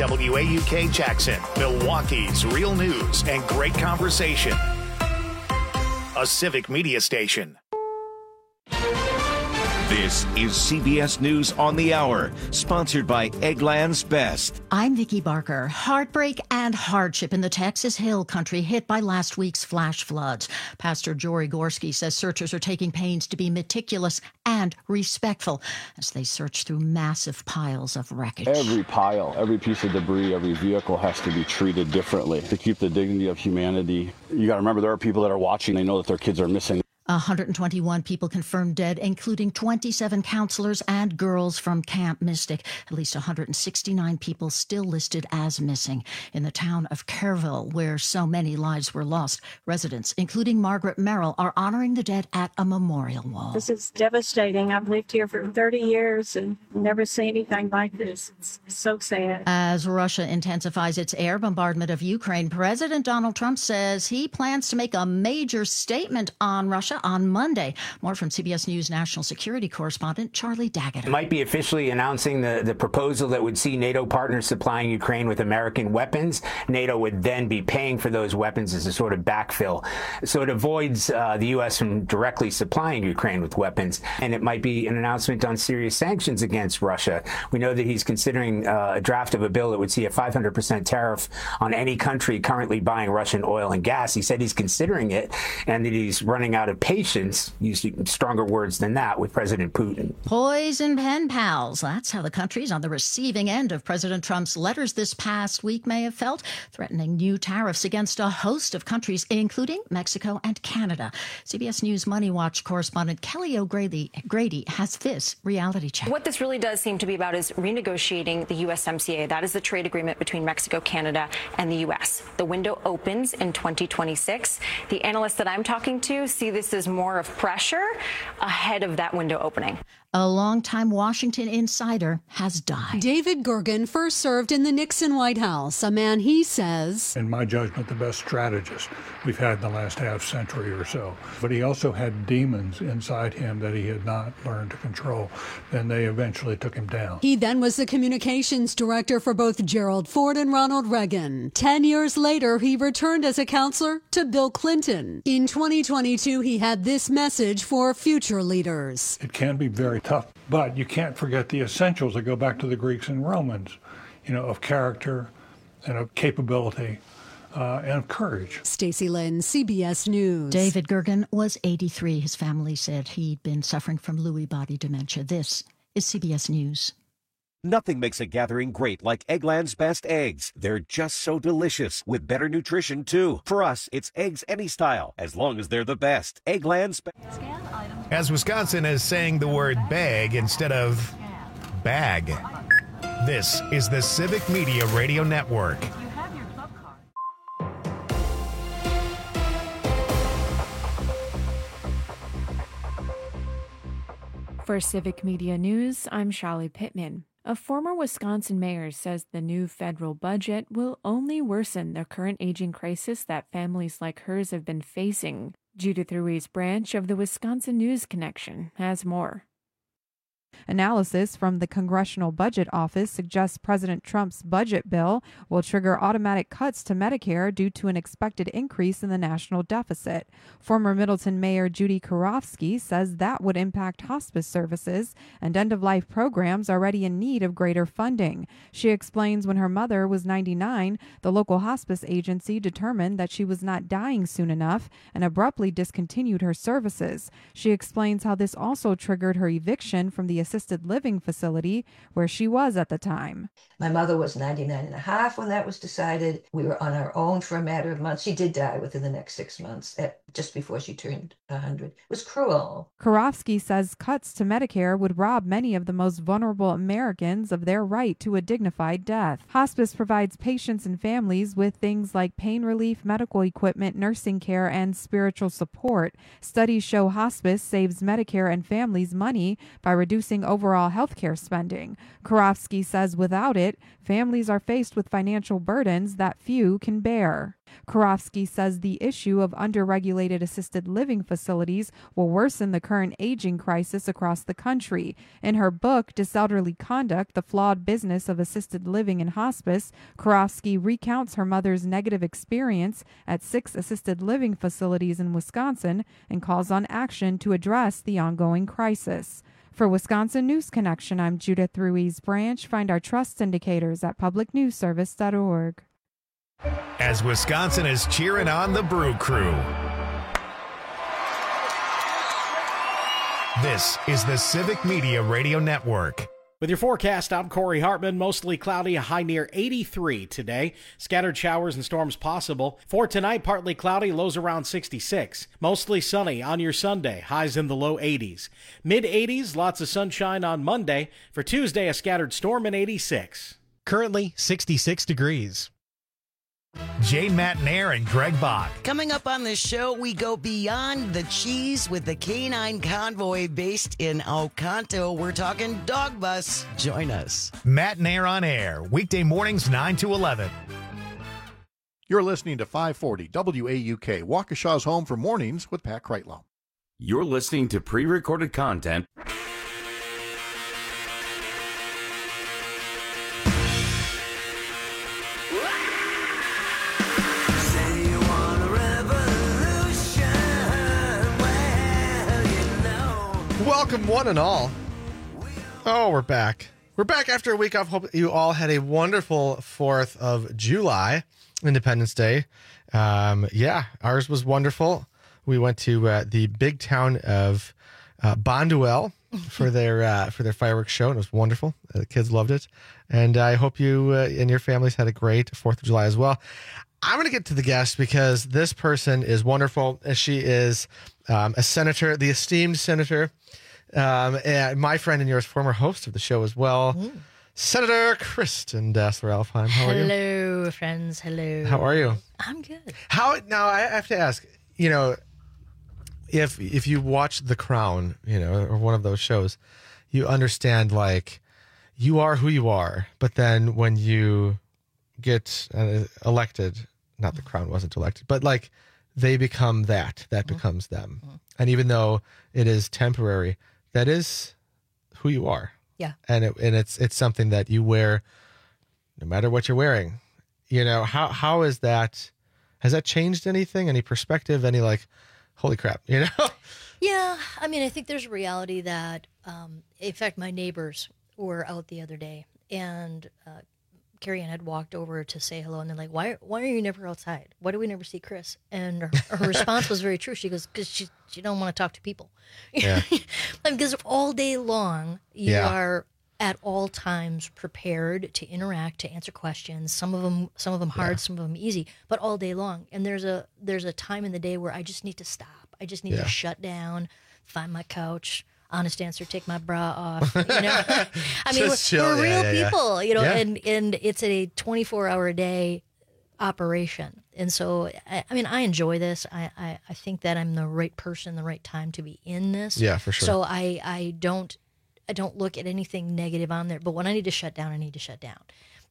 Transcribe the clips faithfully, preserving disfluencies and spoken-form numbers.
W A U K Jackson, Milwaukee's real news and great conversation. A Civic Media station. This is C B S News on the Hour, sponsored by Eggland's Best. I'm Vicki Barker. Heartbreak and hardship in the Texas Hill Country hit by last week's flash floods. Pastor Jory Gorski says searchers are taking pains to be meticulous and respectful as they search through massive piles of wreckage. Every pile, every piece of debris, every vehicle has to be treated differently to keep the dignity of humanity. You got to remember there are people that are watching. They know that their kids are missing. one hundred twenty-one people confirmed dead, including twenty-seven counselors and girls from Camp Mystic. At least one hundred sixty-nine people still listed as missing. In the town of Kerrville, where so many lives were lost, residents, including Margaret Merrill, are honoring the dead at a memorial wall. This is devastating. I've lived here for thirty years and never seen anything like this. It's so sad. As Russia intensifies its air bombardment of Ukraine, President Donald Trump says he plans to make a major statement on Russia on Monday. More from C B S News national security correspondent Charlie Daggett. It might be officially announcing the, the proposal that would see NATO partners supplying Ukraine with American weapons. NATO would then be paying for those weapons as a sort of backfill. So it avoids uh, the U S from directly supplying Ukraine with weapons. And it might be an announcement on serious sanctions against Russia. We know that he's considering uh, a draft of a bill that would see a five hundred percent tariff on any country currently buying Russian oil and gas. He said he's considering it and that he's running out of patience, using stronger words than that, with President Putin. Poison pen pals. That's how the countries on the receiving end of President Trump's letters this past week may have felt, threatening new tariffs against a host of countries, including Mexico and Canada. C B S News Money Watch correspondent Kelly O'Grady Grady has this reality check. What this really does seem to be about is renegotiating the U S M C A. That is the trade agreement between Mexico, Canada, and the U S. The window opens in twenty twenty-six. The analysts that I'm talking to see this as more of pressure ahead of that window opening. A longtime Washington insider has died. David Gergen first served in the Nixon White House, a man he says, in my judgment, the best strategist we've had in the last half century or so. But he also had demons inside him that he had not learned to control, and they eventually took him down. He then was the communications director for both Gerald Ford and Ronald Reagan. Ten years later, he returned as a counselor to Bill Clinton. In twenty twenty-two, he had this message for future leaders. It can be very tough, but you can't forget the essentials that go back to the Greeks and Romans, you know, of character and of capability uh, and of courage. Stacey Lynn, C B S News. David Gergen was eighty-three. His family said he'd been suffering from Lewy body dementia. This is C B S News. Nothing makes a gathering great like Eggland's Best eggs. They're just so delicious, with better nutrition, too. For us, it's eggs any style, as long as they're the best. Eggland's Best. As Wisconsin is saying the word bag instead of bag. This is the Civic Media Radio Network. For Civic Media News, I'm Shali Pittman. A former Wisconsin mayor says the new federal budget will only worsen the current aging crisis that families like hers have been facing. Judith Ruiz Branch of the Wisconsin News Connection has more. Analysis from the Congressional Budget Office suggests President Trump's budget bill will trigger automatic cuts to Medicare due to an expected increase in the national deficit. Former Middleton Mayor Judy Karofsky says that would impact hospice services and end-of-life programs already in need of greater funding. She explains when her mother was ninety-nine, the local hospice agency determined that she was not dying soon enough and abruptly discontinued her services. She explains how this also triggered her eviction from the assisted living facility where she was at the time. My mother was ninety-nine and a half when that was decided. We were on our own for a matter of months. She did die within the next six months, at, just before she turned one hundred. It was cruel. Karofsky says cuts to Medicare would rob many of the most vulnerable Americans of their right to a dignified death. Hospice provides patients and families with things like pain relief, medical equipment, nursing care, and spiritual support. Studies show hospice saves Medicare and families money by reducing increasing overall healthcare spending. Karofsky says without it, families are faced with financial burdens that few can bear. Karofsky says the issue of underregulated assisted living facilities will worsen the current aging crisis across the country. In her book, Disorderly Conduct, The Flawed Business of Assisted Living and Hospice, Karofsky recounts her mother's negative experience at six assisted living facilities in Wisconsin and calls on action to address the ongoing crisis. For Wisconsin News Connection, I'm Judith Ruiz Branch. Find our trust indicators at public news service dot org. As Wisconsin is cheering on the Brew Crew. This is the Civic Media Radio Network. With your forecast, I'm Corey Hartman. Mostly cloudy, a high near eighty-three today. Scattered showers and storms possible. For tonight, partly cloudy, lows around sixty-six. Mostly sunny on your Sunday, highs in the low eighties. mid eighties, lots of sunshine on Monday. For Tuesday, a scattered storm in eighty-six. Currently, sixty-six degrees. Jane Matnair and Greg Bach. Coming up on this show, we go beyond the cheese with the Canine Convoy based in Oconto. We're talking dog bus. Join us. Matnair on air, weekday mornings nine to eleven. You're listening to five forty W A U K, Waukesha's home for mornings with Pat Kreitlow. You're listening to pre-recorded content. Welcome, one and all. Oh, we're back. We're back after a week off. Hope you all had a wonderful fourth of July, Independence Day. Um, yeah, ours was wonderful. We went to uh, the big town of uh, Bonduel for their uh, for their fireworks show, and it was wonderful. Uh, the kids loved it, and I hope you uh, and your families had a great fourth of July as well. I'm going to get to the guest because this person is wonderful. She is um, a senator, the esteemed senator, um, and my friend and yours, former host of the show as well, mm. Senator Kristen Dassler-Alfheim. How are you? Hello, friends. Hello. How are you? I'm good. How now? I have to ask. You know, if if you watch The Crown, you know, or one of those shows, you understand like you are who you are, but then when you get uh, elected, not The Crown wasn't elected, but like they become that, that mm-hmm. becomes them. Mm-hmm. And even though it is temporary, that is who you are. Yeah. And it, and it's, it's something that you wear no matter what you're wearing. You know, how, how is that, has that changed anything? Any perspective, any like, holy crap, you know? Yeah. I mean, I think there's a reality that, um, in fact, my neighbors were out the other day and, uh, Carrie Ann had walked over to say hello, and they're like, why, why are you never outside? Why do we never see Chris? And her, her response was very true. She goes, because she, she don't want to talk to people. Yeah. Because all day long, you yeah. are at all times prepared to interact, to answer questions. Some of them, some of them hard, yeah. some of them easy, but all day long. And there's a, there's a time in the day where I just need to stop. I just need yeah. to shut down, find my couch. Honest answer, take my bra off. You know, I mean, we're, we're real yeah, yeah, people, yeah. you know, yeah. and, and it's a twenty-four hour a day operation. And so, I, I mean, I enjoy this. I, I, I think that I'm the right person, the right time to be in this. Yeah, for sure. So I, I don't, I don't look at anything negative on there. But when I need to shut down, I need to shut down,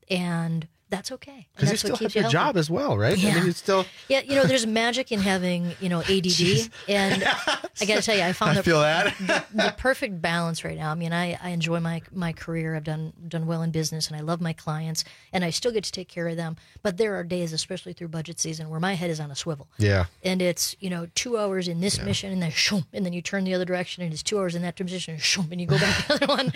and that's okay. Because you still have your healthy. job as well, right? Yeah. I mean, you still. Yeah, you know, there's magic in having, you know, A D D. And I got to tell you, I found I the, feel that. the, the perfect balance right now. I mean, I, I enjoy my my career. I've done done well in business, and I love my clients, and I still get to take care of them. But there are days, especially through budget season, where my head is on a swivel. Yeah. And it's, you know, two hours in this yeah. mission, and then shoom, and then you turn the other direction, and it's two hours in that position, and shoom, and you go back to the other one.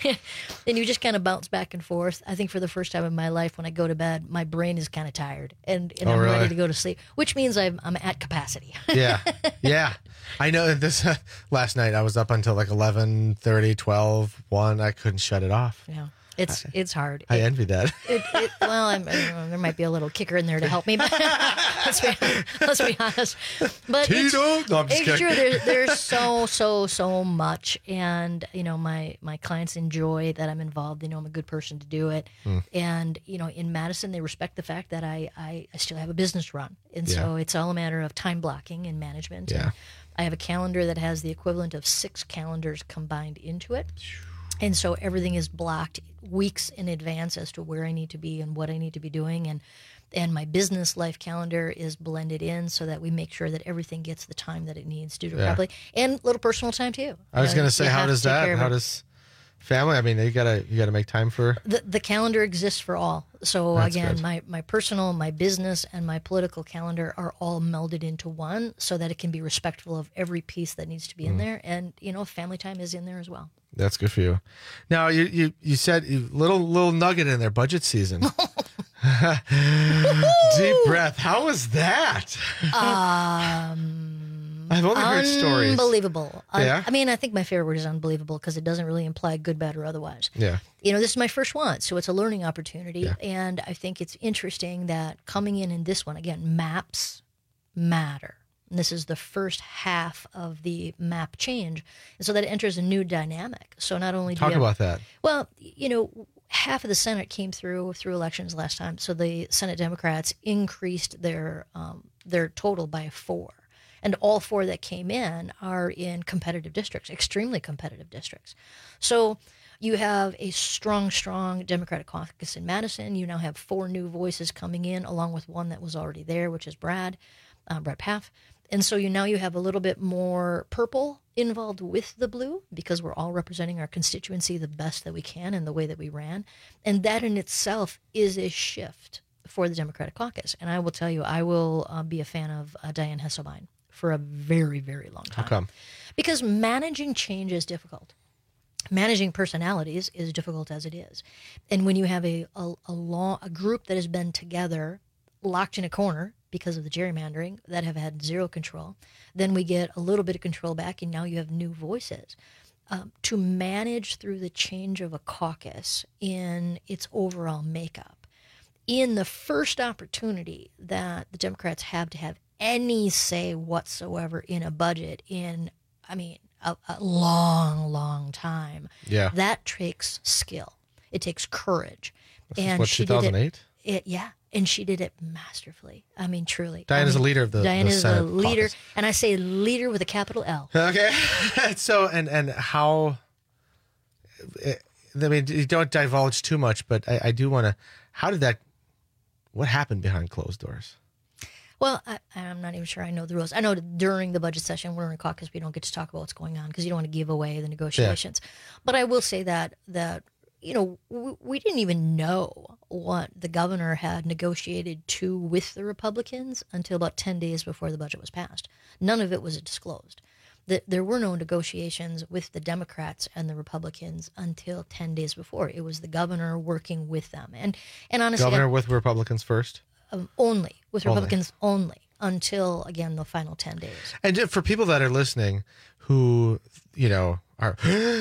And you just kind of bounce back and forth. I think for the first time in my life, when I go to bed, my brain is kind of tired, and, and oh, I'm really? ready to go to sleep, which means I'm, I'm at capacity. yeah. Yeah. I know this uh, last night I was up until like eleven thirty, twelve, one. I couldn't shut it off. Yeah. It's, I, it's hard. I it, envy that. It, it, well, I'm, I, there might be a little kicker in there to help me, but let's be, let's be honest. But it's, no, I'm just it's true. There's, there's so, so, so much. And, you know, my, my clients enjoy that I'm involved. They know I'm a good person to do it. Mm. And, you know, in Madison, they respect the fact that I, I, I still have a business run. And yeah. so it's all a matter of time blocking and management. Yeah. And I have a calendar that has the equivalent of six calendars combined into it. And so everything is blocked weeks in advance as to where I need to be and what I need to be doing. And and my business life calendar is blended in so that we make sure that everything gets the time that it needs to do Yeah. properly. And a little personal time, too. I was You know, going to say, you how have does to take care that? of How it. does family? I mean, you gotta you gotta make time for. The, the calendar exists for all. So That's again, good. my, my personal, my business, and my political calendar are all melded into one so that it can be respectful of every piece that needs to be in Mm. there. And, you know, family time is in there as well. That's good for you. Now you you you said you, little little nugget in there. Budget season. Deep breath. How was that? Um, I've only heard stories. Unbelievable. Un- Yeah? I mean, I think my favorite word is unbelievable because it doesn't really imply good, bad, or otherwise. Yeah. You know, this is my first one, so it's a learning opportunity. And I think it's interesting that coming in in this one, again, maps matter. And this is the first half of the map change. And so that enters a new dynamic. So not only do Talk you have- about that. Well, you know, half of the Senate came through through elections last time. So the Senate Democrats increased their um, their total by four. And all four that came in are in competitive districts, extremely competitive districts. So you have a strong, strong Democratic caucus in Madison. You now have four new voices coming in, along with one that was already there, which is Brad, uh, Brad Pfaff. And so you now you have a little bit more purple involved with the blue because we're all representing our constituency the best that we can in the way that we ran. And that in itself is a shift for the Democratic caucus. And I will tell you, I will uh, be a fan of uh, Dianne Hesselbein for a very, very long time. How come? Because managing change is difficult. Managing personalities is difficult as it is. And when you have a, a, a, long, a group that has been together, locked in a corner because of the gerrymandering, that have had zero control, then we get a little bit of control back, and now you have new voices. Um, to manage through the change of a caucus in its overall makeup, in the first opportunity that the Democrats have to have any say whatsoever in a budget in, I mean, a, a long, long time. Yeah. That takes skill. It takes courage. This is what, two thousand eight? Did it, it. Yeah. And she did it masterfully. I mean, truly. Diane I is mean, a leader of the, Diane the is Senate a leader. caucus. And I say leader with a capital L. Okay. So, and, and how, I mean, you don't divulge too much, but I, I do want to, how did that, what happened behind closed doors? Well, I, I'm not even sure I know the rules. I know that during the budget session, we're in a caucus, we don't get to talk about what's going on because you don't want to give away the negotiations. Yeah. But I will say that, that you know, we, we didn't even know what the governor had negotiated to with the Republicans until about ten days before the budget was passed. None of it was disclosed. The, there were no negotiations with the Democrats and the Republicans until ten days before. It was the governor working with them. And, and honestly, Governor with Republicans first? Um, only with Only. Republicans only until again the final ten days. And for people that are listening who, you know, are,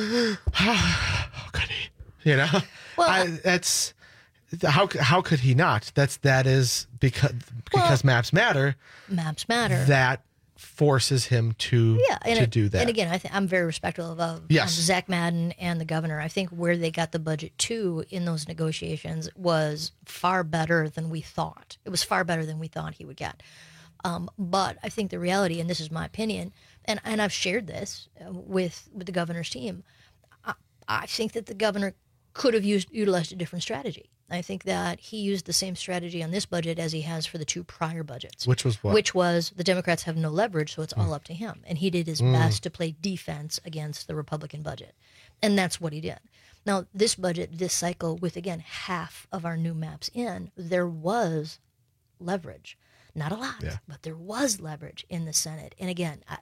how could he? You know, well, I, that's how how could he not? That's that is because because well, maps matter. Maps matter. That forces him to yeah, and to it, do that. And again, I think I'm very respectful of, of yes. um, Zach Madden and the governor. I think where they got the budget to in those negotiations was far better than we thought. It was far better than we thought he would get. Um, but I think the reality, and this is my opinion, and, and I've shared this with with the governor's team. I, I think that the governor could have used utilized a different strategy. I think that he used the same strategy on this budget as he has for the two prior budgets. Which was what? Which was the Democrats have no leverage, so it's Mm. all up to him. And he did his Mm. best to play defense against the Republican budget. And that's what he did. Now, this budget, this cycle, with, again, half of our new maps in, there was leverage. Not a lot, yeah. but there was leverage in the Senate. And again, I,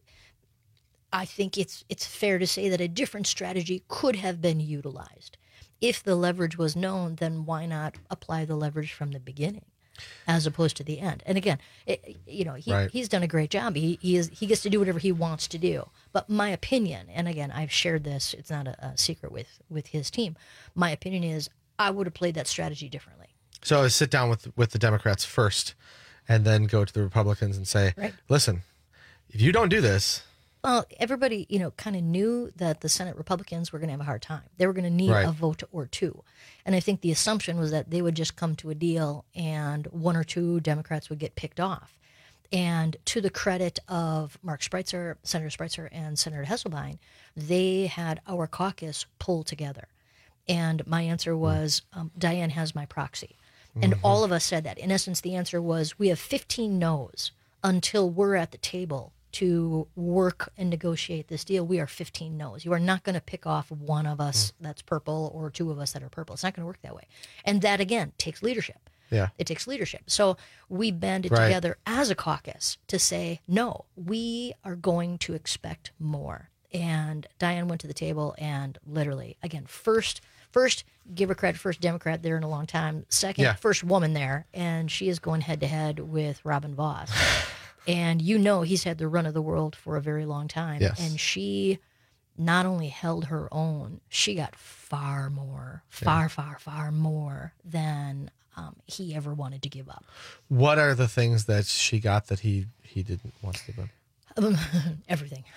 I think it's it's fair to say that a different strategy could have been utilized. If the leverage was known, then why not apply the leverage from the beginning as opposed to the end? And again, it, you know, he, right. he's done a great job. He he, is, he gets to do whatever he wants to do. But my opinion, and again, I've shared this, it's not a, a secret with, with his team, my opinion is I would have played that strategy differently. So I sit down with with the Democrats first and then go to the Republicans and say, right. listen, if you don't do this... Well, everybody, you know, kind of knew that the Senate Republicans were going to have a hard time. They were going to need right. a vote or two. And I think the assumption was that they would just come to a deal and one or two Democrats would get picked off. And to the credit of Mark Spreitzer, Senator Spreitzer, and Senator Hesselbein, they had our caucus pull together. And my answer was, um, Diane has my proxy. And mm-hmm. all of us said that. In essence, the answer was, we have fifteen no's until we're at the table to work and negotiate this deal. We are fifteen no's. You are not going to pick off one of us mm. that's purple or two of us that are purple. It's not going to work that way. And that, again, takes leadership. Yeah. It takes leadership. So we banded right. together as a caucus to say, no, we are going to expect more. And Diane went to the table and literally, again, first, first, give her credit, first Democrat there in a long time. Second, yeah. first woman there. And she is going head to head with Robin Vos. And you know he's had the run of the world for a very long time. Yes. And she not only held her own, she got far more, far, yeah. far, far more than um, he ever wanted to give up. What are the things that she got that he, he didn't want to give up? Um, everything.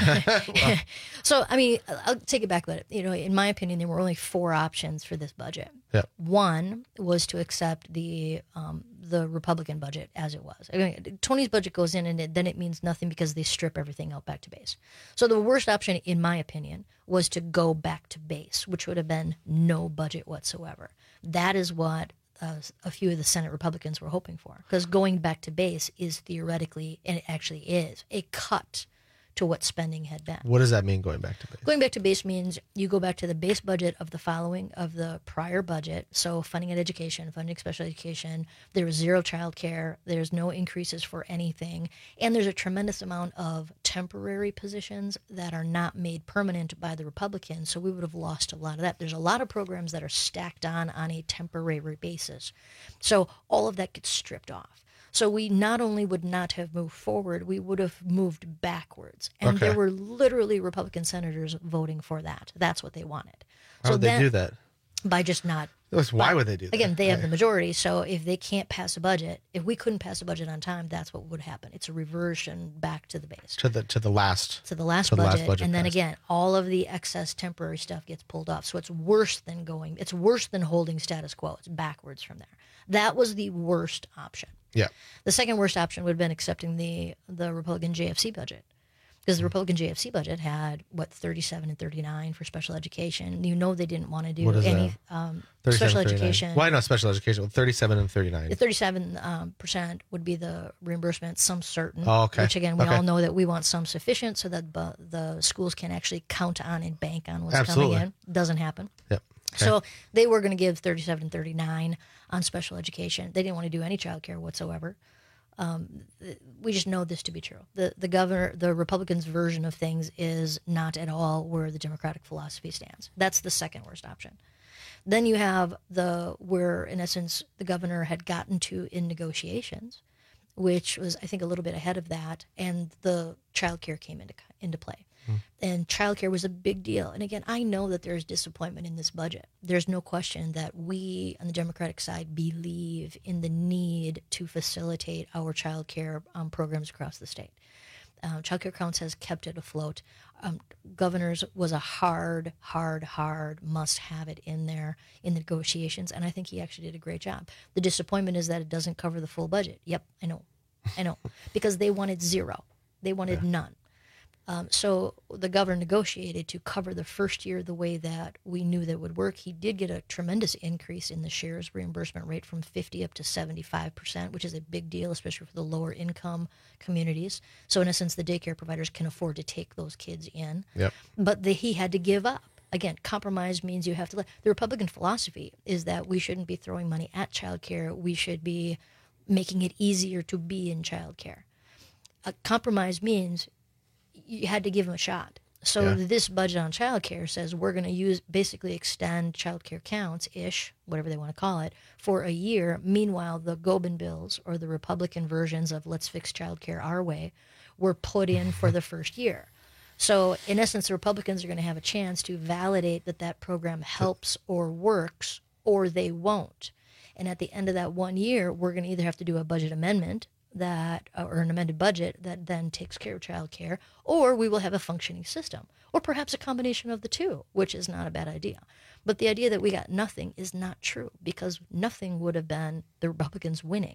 well. So, I mean, I'll take it back a bit. You know, in my opinion, there were only four options for this budget. Yeah. One was to accept the um, the Republican budget as it was. I mean, Tony's budget goes in, and it, then it means nothing because they strip everything out back to base. So the worst option, in my opinion, was to go back to base, which would have been no budget whatsoever. That is what Uh, a few of the Senate Republicans were hoping for, because going back to base is theoretically, and it actually is, a cut to what spending had been. What does that mean, going back to base? Going back to base means you go back to the base budget of the following, of the prior budget. So funding at education, funding special education, there was zero child care, there's no increases for anything, and there's a tremendous amount of temporary positions that are not made permanent by the Republicans, so we would have lost a lot of that. There's a lot of programs that are stacked on on a temporary basis. So all of that gets stripped off. So we not only would not have moved forward, we would have moved backwards. And okay. there were literally Republican senators voting for that. That's what they wanted. How so would they then, do that? By just not. Why by, would they do that? Again, they have right. the majority. So if they can't pass a budget, if we couldn't pass a budget on time, that's what would happen. It's a reversion back to the base. To the to the last. To the last, to budget. The last budget. And then passed. again, all of the excess temporary stuff gets pulled off. So it's worse than going, it's worse than holding status quo. It's backwards from there. That was the worst option. Yeah. The second worst option would have been accepting the the Republican J F C budget, because the Republican J F C budget had what thirty-seven and thirty-nine for special education. You know they didn't want to do what is any um, special education. Why not special education? Well, thirty-seven and thirty-nine. The thirty-seven um, percent would be the reimbursement, some certain. Oh, okay. Which again, we okay. all know that we want some sufficient so that bu- the schools can actually count on and bank on what's Absolutely. coming in. Doesn't happen. Yep. Okay. So they were going to give thirty-seven and thirty-nine on special education. They didn't want to do any child care whatsoever. Um, we just know this to be true. The the governor, the Republicans' version of things is not at all where the Democratic philosophy stands. That's the second worst option. Then you have the where, in essence, the governor had gotten to in negotiations, which was, I think, a little bit ahead of that, and the child care came into into play. Hmm. And childcare was a big deal. And again, I know that there's disappointment in this budget. There's no question that we on the Democratic side believe in the need to facilitate our childcare um, programs across the state. Uh, childcare Counts has kept it afloat. Um, governors was a hard, hard, hard must have it in there in the negotiations, and I think he actually did a great job. The disappointment is that it doesn't cover the full budget. Yep, I know, I know, because they wanted zero. They wanted yeah. none. Um, so the governor negotiated to cover the first year the way that we knew that would work. He did get a tremendous increase in the shares reimbursement rate from fifty up to seventy-five percent, which is a big deal, especially for the lower income communities. So in essence, the daycare providers can afford to take those kids in. Yep. But the, he had to give up. Again, compromise means you have to let. The Republican philosophy is that we shouldn't be throwing money at childcare. We should be making it easier to be in childcare. A compromise means you had to give them a shot. So yeah. this budget on childcare says we're going to use basically extend childcare counts-ish, whatever they want to call it, for a year. Meanwhile, the Gobin bills or the Republican versions of let's fix childcare our way were put in for the first year. So in essence, the Republicans are going to have a chance to validate that that program helps or works, or they won't. And at the end of that one year, we're going to either have to do a budget amendment that, or an amended budget that then takes care of child care, or we will have a functioning system, or perhaps a combination of the two, which is not a bad idea. But the idea that we got nothing is not true, because nothing would have been the Republicans winning.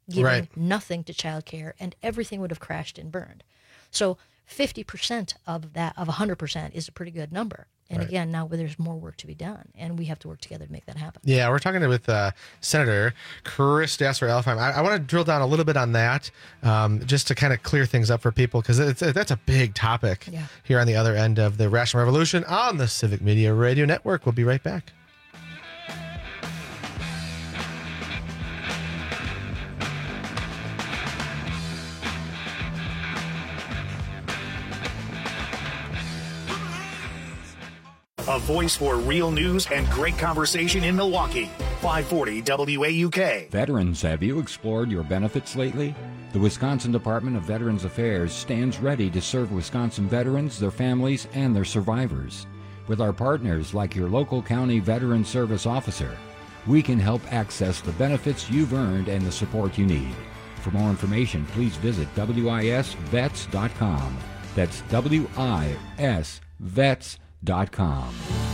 giving Right. nothing to childcare, and everything would have crashed and burned. So fifty percent of that, of one hundred percent, is a pretty good number. And Right. again, now there's more work to be done, and we have to work together to make that happen. Yeah, we're talking with uh, Senator Chris Dasser-Elfheim. I, I want to drill down a little bit on that, um, just to kind of clear things up for people, because it's that's a big topic Yeah. here on the other end of the Rational Revolution on the Civic Media Radio Network. We'll be right back. A voice for real news and great conversation in Milwaukee. five forty W A U K. Veterans, have you explored your benefits lately? The Wisconsin Department of Veterans Affairs stands ready to serve Wisconsin veterans, their families, and their survivors. With our partners like your local county veteran service officer, we can help access the benefits you've earned and the support you need. For more information, please visit W I S vets dot com. That's W I S vets dot com.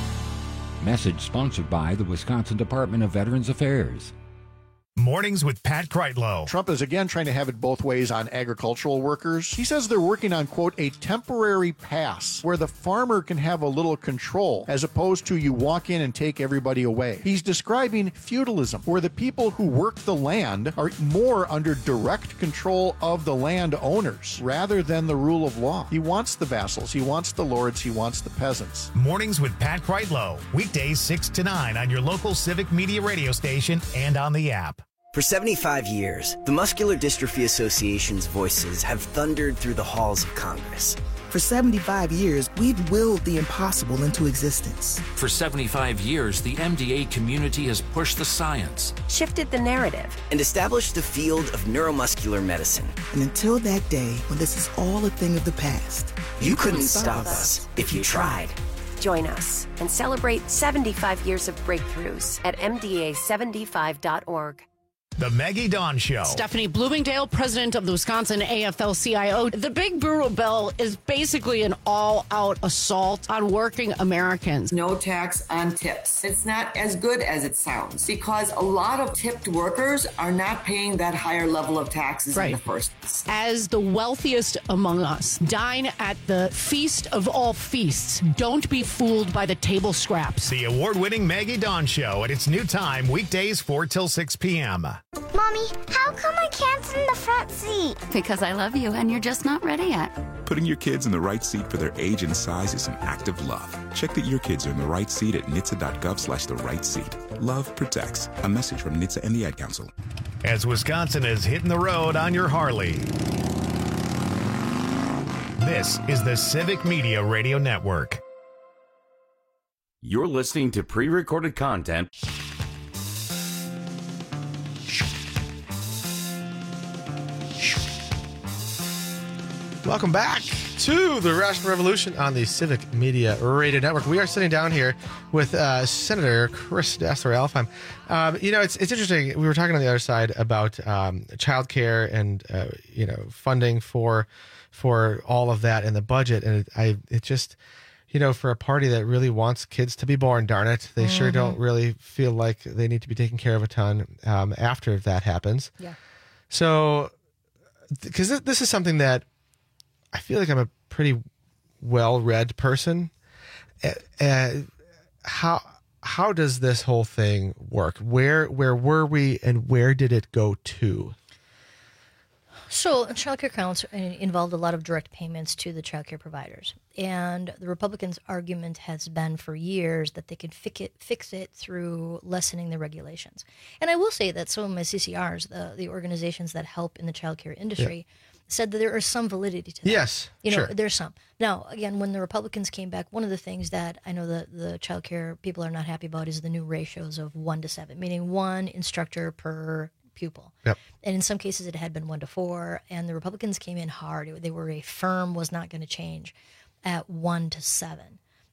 Message sponsored by the Wisconsin Department of Veterans Affairs. Mornings with Pat Kreitlow. Trump is again trying to have it both ways on agricultural workers. He says they're working on, quote, a temporary pass where the farmer can have a little control as opposed to you walk in and take everybody away. He's describing feudalism, where the people who work the land are more under direct control of the landowners rather than the rule of law. He wants the vassals, he wants the lords, he wants the peasants. Mornings with Pat Kreitlow. Weekdays six to nine on your local Civic Media radio station and on the app. For seventy-five years, the Muscular Dystrophy Association's voices have thundered through the halls of Congress. For seventy-five years, we've willed the impossible into existence. For seventy-five years, the M D A community has pushed the science, shifted the narrative, and established the field of neuromuscular medicine. And until that day, when this is all a thing of the past, you, you couldn't, couldn't stop us if you tried. Join us and celebrate seventy-five years of breakthroughs at M D A seventy-five dot org. The Maggie Dawn Show. Stephanie Bloomingdale, president of the Wisconsin A F L C I O. The big brutal bill is basically an all-out assault on working Americans. No tax on tips. It's not as good as it sounds because a lot of tipped workers are not paying that higher level of taxes right. in the first place. As the wealthiest among us, dine at the feast of all feasts. Don't be fooled by the table scraps. The award-winning Maggie Dawn Show at its new time, weekdays four till six p.m. Mommy, how come I can't sit in the front seat? Because I love you and you're just not ready yet. Putting your kids in the right seat for their age and size is an act of love. Check that your kids are in the right seat at N H T S A dot gov slash the right seat. Love protects. A message from N H T S A and the Ad Council. As Wisconsin is hitting the road on your Harley. This is the Civic Media Radio Network. You're listening to pre-recorded content. Welcome back to the Rational Revolution on the Civic Media Radio Network. We are sitting down here with uh, Senator Chris Dasser-Elfheim. Um, you know, it's it's interesting. We were talking on the other side about um, childcare and uh, you know funding for for all of that in the budget, and it, I it just you know for a party that really wants kids to be born, darn it, they mm-hmm. sure don't really feel like they need to be taken care of a ton um, after that happens. Yeah. So, because th- this is something that I feel like I'm a pretty well-read person. Uh, how how does this whole thing work? Where where were we, and where did it go to? So, child care accounts involved a lot of direct payments to the child care providers, and the Republicans' argument has been for years that they can fix it, fix it through lessening the regulations. And I will say that some of my C C Rs, the the organizations that help in the child care industry. Yeah. Said that there is some validity to that. Yes, you know, sure. There's some. Now, again, when the Republicans came back, one of the things that I know the the child care people are not happy about is the new ratios of one to seven, meaning one instructor per pupil. Yep. And in some cases, it had been one to four. And the Republicans came in hard. They were a firm was not going to change at one to seven.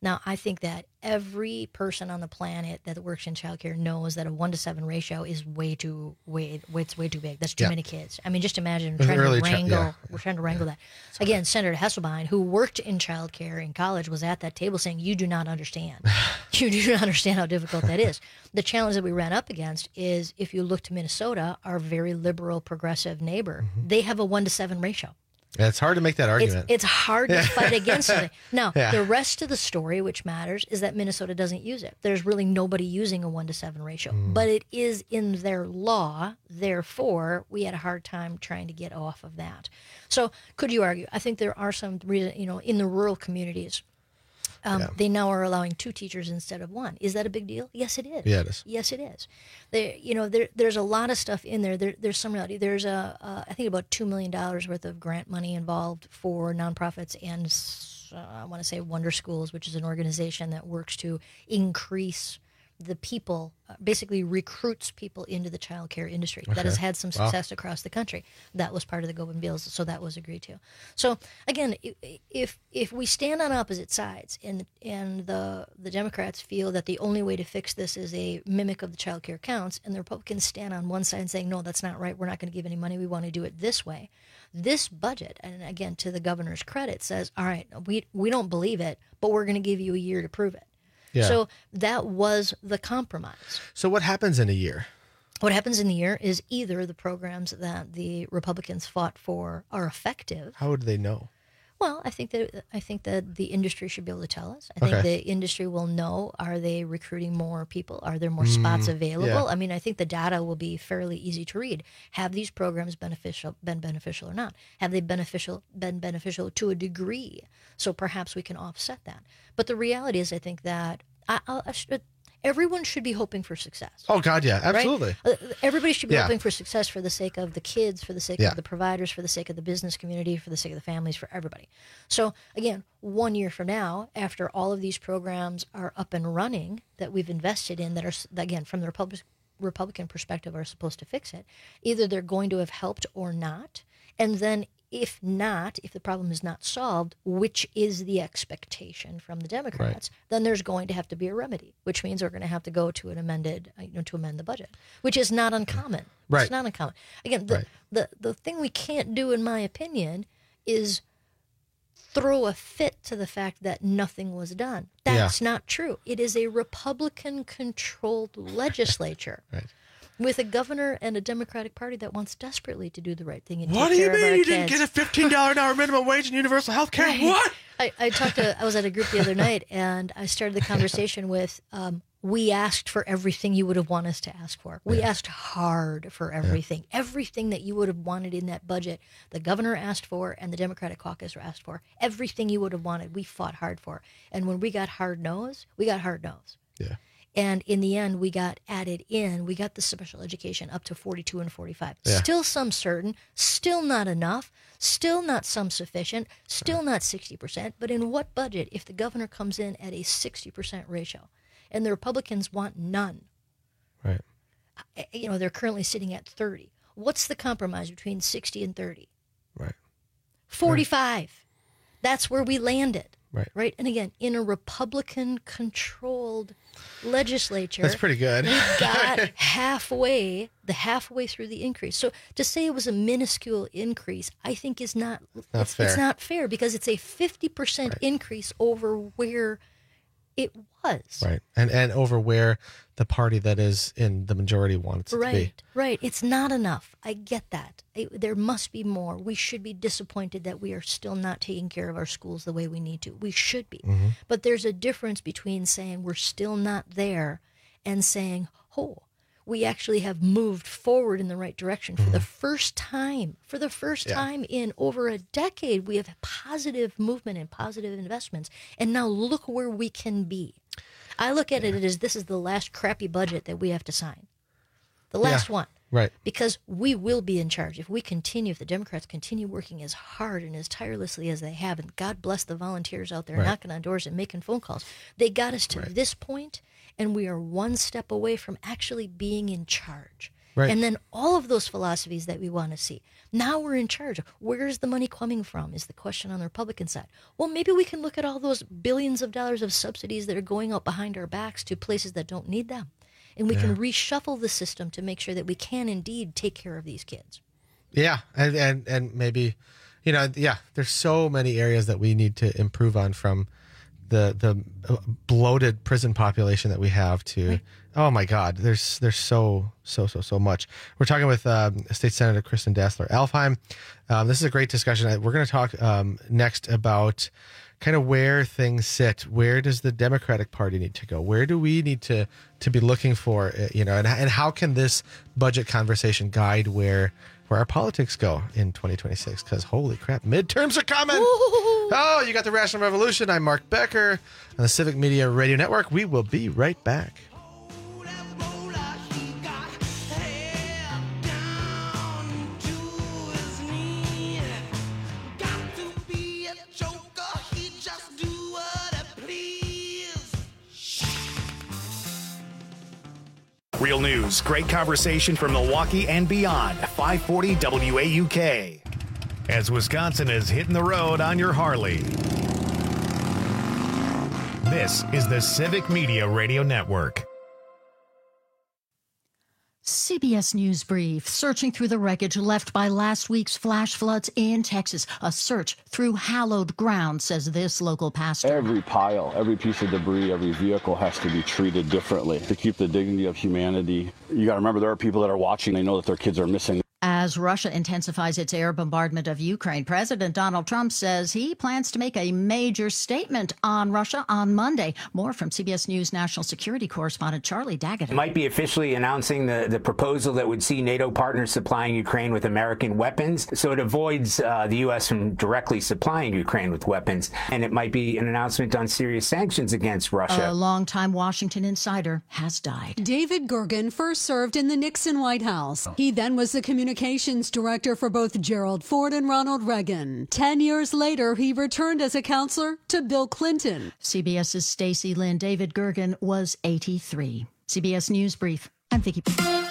Now, I think that every person on the planet that works in childcare knows that a one to seven ratio is way too way, it's way too big. That's too Yeah. many kids. I mean, just imagine There's trying to early chi- wrangle. yeah. We're trying to wrangle that. Again, Senator Hesselbein, who worked in childcare in college, was at that table saying, "You do not understand. You do not understand how difficult that is." The challenge that we ran up against is, if you look to Minnesota, our very liberal, progressive neighbor, Mm-hmm. they have a one to seven ratio. Yeah, it's hard to make that argument. It's, it's hard to Yeah. fight against it. Now, Yeah. the rest of the story, which matters, is that Minnesota doesn't use it. There's really nobody using a one to seven ratio, Mm. but it is in their law. Therefore, we had a hard time trying to get off of that. So, could you argue? I think there are some reason, you know, in the rural communities. Um, Yeah. They now are allowing two teachers instead of one. Is that a big deal? Yes, it is. Yeah, it is. Yes, it is. There, you know, there, there's a lot of stuff in there. there there's some reality. There's a, uh, I think about two million dollars worth of grant money involved for nonprofits and uh, I want to say Wonder Schools, which is an organization that works to increase the people, uh, basically recruits people into the child care industry. That Okay. has had some Wow. success across the country. That was part of the Gobin bills, so that was agreed to. So again, i- if if we stand on opposite sides and and the the Democrats feel that the only way to fix this is a mimic of the child care counts, and the Republicans stand on one side and saying, no, that's not right, we're not going to give any money, we want to do it this way. This budget, and again, to the governor's credit, says, all right, we we don't believe it, but we're going to give you a year to prove it. Yeah. So that was the compromise. So what happens in a year? What happens in the year is either the programs that the Republicans fought for are effective. How would they know? Well, I think that I think that the industry should be able to tell us. I think Okay. the industry will know: are they recruiting more people? Are there more spots Mm, available? yeah. I mean, I think the data will be fairly easy to read. Have these programs beneficial been beneficial or not? Have they beneficial been beneficial to a degree? So perhaps we can offset that. But the reality is, I think that I, I, I should, everyone should be hoping for success. Oh God, yeah, Right? absolutely. Uh, Everybody should be Yeah. hoping for success for the sake of the kids, for the sake Yeah. of the providers, for the sake of the business community, for the sake of the families, for everybody. So again, one year from now, after all of these programs are up and running that we've invested in, that are s- again from the Republic, Republican perspective are supposed to fix it, either they're going to have helped or not, and then if not, if the problem is not solved, which is the expectation from the Democrats, then there's going to have to be a remedy, which means we're going to have to go to an amended, uh, you know, to amend the budget, which is not uncommon. Right. It's not uncommon. Again, the, Right. the, the thing we can't do, in my opinion, is throw a fit to the fact that nothing was done. That's not true. It is a Republican-controlled legislature. Right. With a governor and a Democratic Party that wants desperately to do the right thing and What take do you care of mean our you didn't kids. get a fifteen dollars an hour minimum wage and universal health care? Right. What? I, I talked to, I was at a group the other night, and I started the conversation with, um, we asked for everything you would have wanted us to ask for. We Yeah. asked hard for everything. Everything that you would have wanted in that budget, the governor asked for and the Democratic caucus asked for. Everything you would have wanted, we fought hard for. And when we got hard nose, we got hard nose. Yeah. And in the end, we got added in. We got the special education up to forty-two and forty-five. Yeah. Still some certain, still not enough, still not some sufficient, still not sixty percent. But in what budget if the governor comes in at a sixty percent ratio and the Republicans want none? Right. Uh, You know, they're currently sitting at thirty. What's the compromise between sixty and thirty? Right. forty-five. That's where we landed. Right. Right. And again, in a Republican controlled legislature. That's pretty good. We got halfway, the halfway through the increase. So to say it was a minuscule increase, I think is not, Not it's, fair. it's not fair because it's a fifty percent increase over where it was. Right. And and over where the party that is in the majority wants it to be. Right, right. It's not enough. I get that. It, there must be more. We should be disappointed that we are still not taking care of our schools the way we need to. We should be. Mhm. But there's a difference between saying we're still not there and saying, oh, we actually have moved forward in the right direction for the first time. For the first Yeah. time in over a decade, we have positive movement and positive investments. And now look where we can be. I look at it as this is the last crappy budget that we have to sign. The last Yeah. one. Right. Because we will be in charge. If we continue, if the Democrats continue working as hard and as tirelessly as they have, and God bless the volunteers out there Right. knocking on doors and making phone calls, they got us to this point, and we are one step away from actually being in charge. Right. And then all of those philosophies that we want to see. Now we're in charge. Where's the money coming from is the question on the Republican side. Well, maybe we can look at all those billions of dollars of subsidies that are going out behind our backs to places that don't need them. And we yeah. can reshuffle the system to make sure that we can indeed take care of these kids. Yeah. And, and, and maybe, you know, yeah, there's so many areas that we need to improve on, from the the bloated prison population that we have to, right. oh my God, there's there's so, so, so, so much. We're talking with um, State Senator Kristen Dassler-Alfheim. Um, this is a great discussion. We're going to talk um, next about kind of where things sit. Where does the Democratic Party need to go? Where do we need to to be looking for, you know, and, and how can this budget conversation guide where where our politics go in twenty twenty-six? Because holy crap, midterms are coming. Ooh. Oh, you got the Rational Revolution. I'm Mark Becker on the Civic Media Radio Network. We will be right back. Real news, great conversation from Milwaukee and beyond. five forty W A U K. As Wisconsin is hitting the road on your Harley. This is the Civic Media Radio Network. C B S News Brief, searching through the wreckage left by last week's flash floods in Texas. A search through hallowed ground, says this local pastor. Every pile, every piece of debris, every vehicle has to be treated differently to keep the dignity of humanity. You got to remember, there are people that are watching. They know that their kids are missing. As Russia intensifies its air bombardment of Ukraine, President Donald Trump says he plans to make a major statement on Russia on Monday. More from C B S News national security correspondent Charlie Daggett. It might be officially announcing the, the proposal that would see NATO partners supplying Ukraine with American weapons. So it avoids uh, the U S from directly supplying Ukraine with weapons. And it might be an announcement on serious sanctions against Russia. A longtime Washington insider has died. David Gergen first served in the Nixon White House. He then was the communications Communications director for both Gerald Ford and Ronald Reagan. Ten years later, he returned as a counselor to Bill Clinton. CBS's Stacey Lynn. David Gergen was eighty-three. C B S News Brief. I'm Vicki.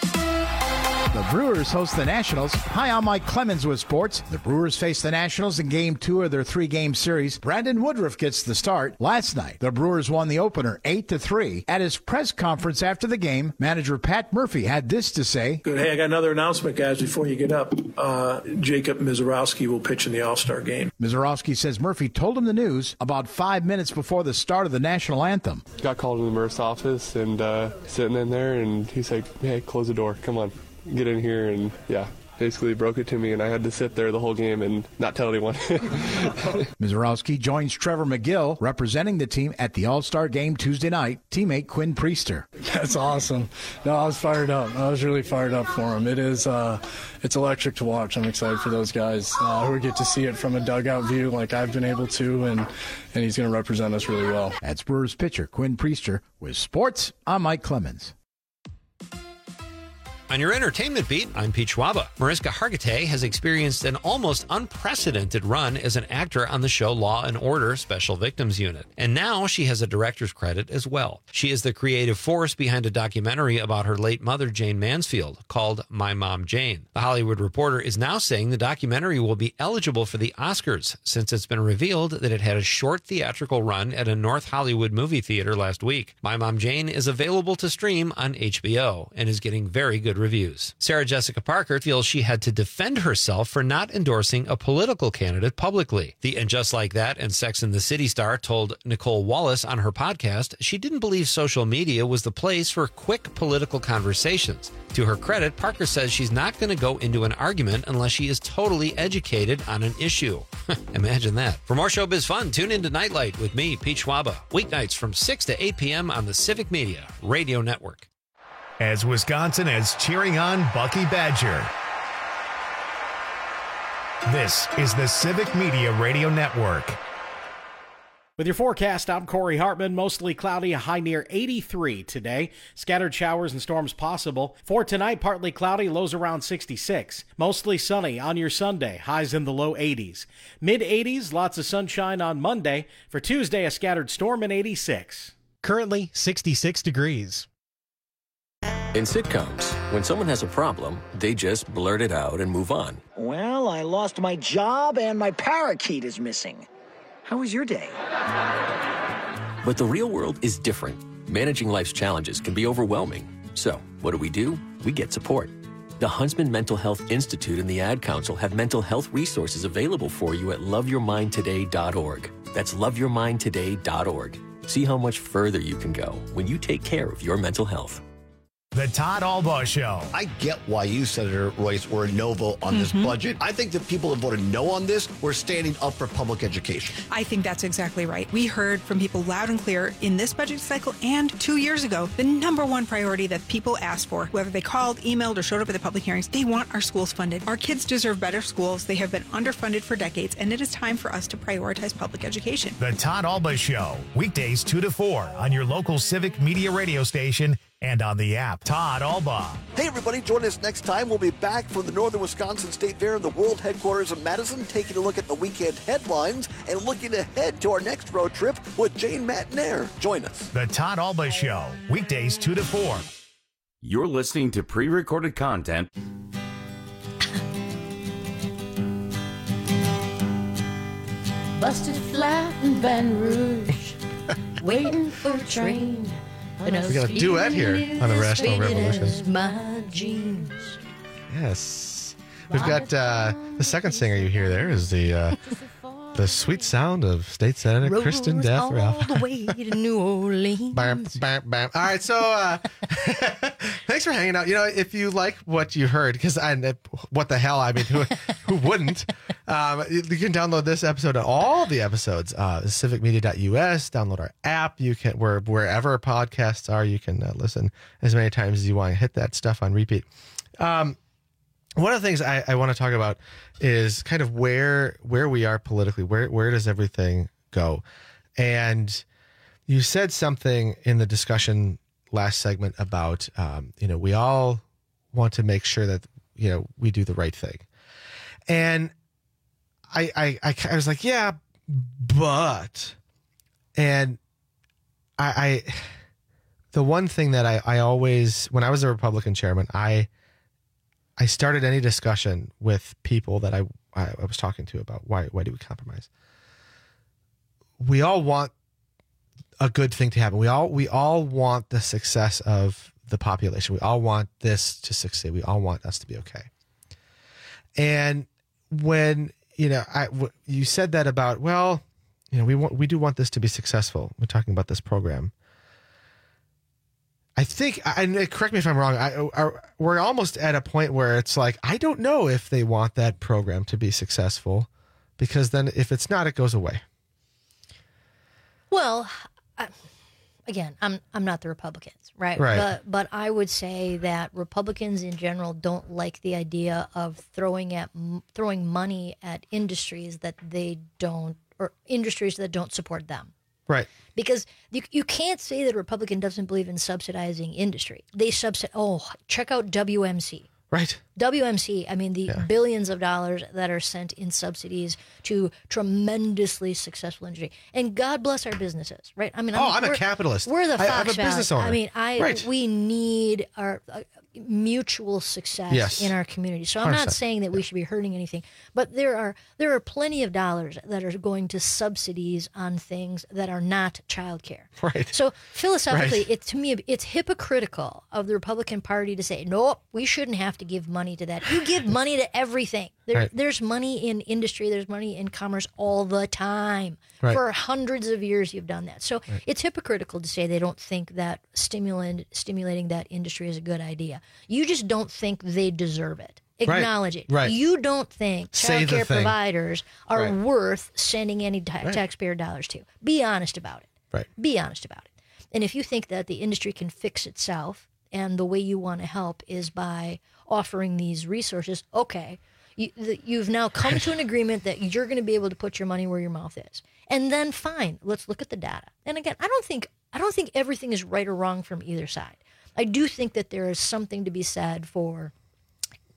The Brewers host the Nationals. Hi, I'm Mike Clemens with sports. The Brewers face the Nationals in game two of their three-game series. Brandon Woodruff gets the start. Last night, the Brewers won the opener eight to three. At his press conference after the game, manager Pat Murphy had this to say. Good. Hey, I got another announcement, guys, before you get up. Uh, Jacob Mizorowski will pitch in the All-Star game. Mizorowski says Murphy told him the news about five minutes before the start of the national anthem. Got called in the Murph's office and uh, sitting in there, and he's like, hey, close the door. Come on. Get in here, and yeah, basically broke it to me, and I had to sit there the whole game and not tell anyone. Mizorowski joins Trevor McGill representing the team at the All-Star game Tuesday night. Teammate Quinn Priester. That's awesome. No, I was fired up. I was really fired up for him. It is, uh, it's electric to watch. I'm excited for those guys uh, who get to see it from a dugout view like I've been able to, and and he's going to represent us really well. That's Brewers pitcher Quinn Priester with sports. I'm Mike Clemens. On your entertainment beat, I'm Pete Schwaba. Mariska Hargitay has experienced an almost unprecedented run as an actor on the show Law and Order Special Victims Unit. And now she has a director's credit as well. She is the creative force behind a documentary about her late mother, Jane Mansfield, called My Mom Jane. The Hollywood Reporter is now saying the documentary will be eligible for the Oscars, since it's been revealed that it had a short theatrical run at a North Hollywood movie theater last week. My Mom Jane is available to stream on H B O and is getting very good reviews. Sarah Jessica Parker feels she had to defend herself for not endorsing a political candidate publicly. The And Just Like That and Sex and the City star told Nicole Wallace on her podcast she didn't believe social media was the place for quick political conversations. To her credit, Parker says she's not going to go into an argument unless she is totally educated on an issue. Imagine that. For more showbiz fun, tune into Nightlight with me, Pete Schwaba, weeknights from six to eight p.m. on the Civic Media Radio Network. As Wisconsin is cheering on Bucky Badger. This is the Civic Media Radio Network. With your forecast, I'm Corey Hartman. Mostly cloudy, a high near eighty-three today. Scattered showers and storms possible. For tonight, partly cloudy, lows around sixty-six. Mostly sunny on your Sunday, highs in the low eighties. mid eighties, lots of sunshine on Monday. For Tuesday, a scattered storm in eighty-six. Currently, sixty-six degrees. In sitcoms, when someone has a problem, they just blurt it out and move on. Well, I lost my job and my parakeet is missing. How was your day? But the real world is different. Managing life's challenges can be overwhelming. So, what do we do? We get support. The Huntsman Mental Health Institute and the Ad Council have mental health resources available for you at love your mind today dot org. That's love your mind today dot org. See how much further you can go when you take care of your mental health. The Todd Albaugh Show. I get why you, Senator Royce, were a no vote on Mm-hmm. this budget. I think the people that voted no on this were standing up for public education. I think that's exactly right. We heard from people loud and clear in this budget cycle and two years ago, the number one priority that people asked for, whether they called, emailed, or showed up at the public hearings, they want our schools funded. Our kids deserve better schools. They have been underfunded for decades, and it is time for us to prioritize public education. The Todd Albaugh Show. Weekdays two to four on your local Civic Media radio station and on the app. Todd Albaugh. Hey, everybody, join us next time. We'll be back from the Northern Wisconsin State Fair in the world headquarters of Madison, taking a look at the weekend headlines and looking ahead to our next road trip with Jane Matnair. Join us. The Todd Albaugh Show. Weekdays two to four. You're listening to pre-recorded content. Busted flat in Baton Rouge, waiting for a train. We got a duet here on the Rational Revolution. My jeans. Yes. We've got uh, the second singer you hear there is the uh, the sweet sound of State Senator Rose Kristen all Daff. the way to New Orleans. Bam, bam, bam. All right, so uh, thanks for hanging out. You know, if you like what you heard, because I, what the hell? I mean, who who wouldn't? Um, you can download this episode and all the episodes. Uh, civic media dot U S. Download our app. You can where wherever podcasts are, you can uh, listen as many times as you want. Hit that stuff on repeat. Um, one of the things I, I want to talk about is kind of where where we are politically. Where where does everything go? And you said something in the discussion last segment about um, you know, we all want to make sure that, you know, we do the right thing. And I I I, I was like, yeah, but and I, I the one thing that I, I always, when I was a Republican chairman, I I started any discussion with people that I, I was talking to about why why do we compromise? We all want a good thing to happen. We all we all want the success of the population. We all want this to succeed. We all want us to be okay. And when, you know, I w- you said that about, well, you know, we want we do want this to be successful. We're talking about this program. I think, and correct me if I'm wrong, I, are, we're almost at a point where it's like, I don't know if they want that program to be successful, because then if it's not, it goes away. Well, I, again, I'm I'm not the Republicans, right? Right. But but I would say that Republicans in general don't like the idea of throwing at throwing money at industries that they don't, or industries that don't support them. Right. Because you, you can't say that a Republican doesn't believe in subsidizing industry. They subsidize, oh, check out W M C. Right. W M C, I mean, the Yeah. billions of dollars that are sent in subsidies to tremendously successful industry. And God bless our businesses, right? I mean, Oh, I'm, I'm a we're- capitalist. We're the I- Fox I'm a Valley. business owner. I mean, I Right. we need our uh, mutual success Yes. in our community. So I'm one hundred not percent. saying that we should be hurting anything, but there are there are plenty of dollars that are going to subsidies on things that are not childcare. Right. So philosophically, Right. it to me it's hypocritical of the Republican Party to say, nope, we shouldn't have to give money to that. You give money to everything. There, Right. There's money in industry, there's money in commerce all the time. Right. For hundreds of years you've done that. So Right. it's hypocritical to say they don't think that stimulant, stimulating that industry is a good idea. You just don't think they deserve it. Right. Acknowledge it. Right. You don't think Say child the care thing. providers are Right. worth sending any ta- Right. taxpayer dollars to. Be honest about it. Right. Be honest about it. And if you think that the industry can fix itself and the way you want to help is by offering these resources, okay, you, the, you've now come to an agreement that you're going to be able to put your money where your mouth is. And then fine, let's look at the data. And again, I don't think I don't think everything is right or wrong from either side. I do think that there is something to be said for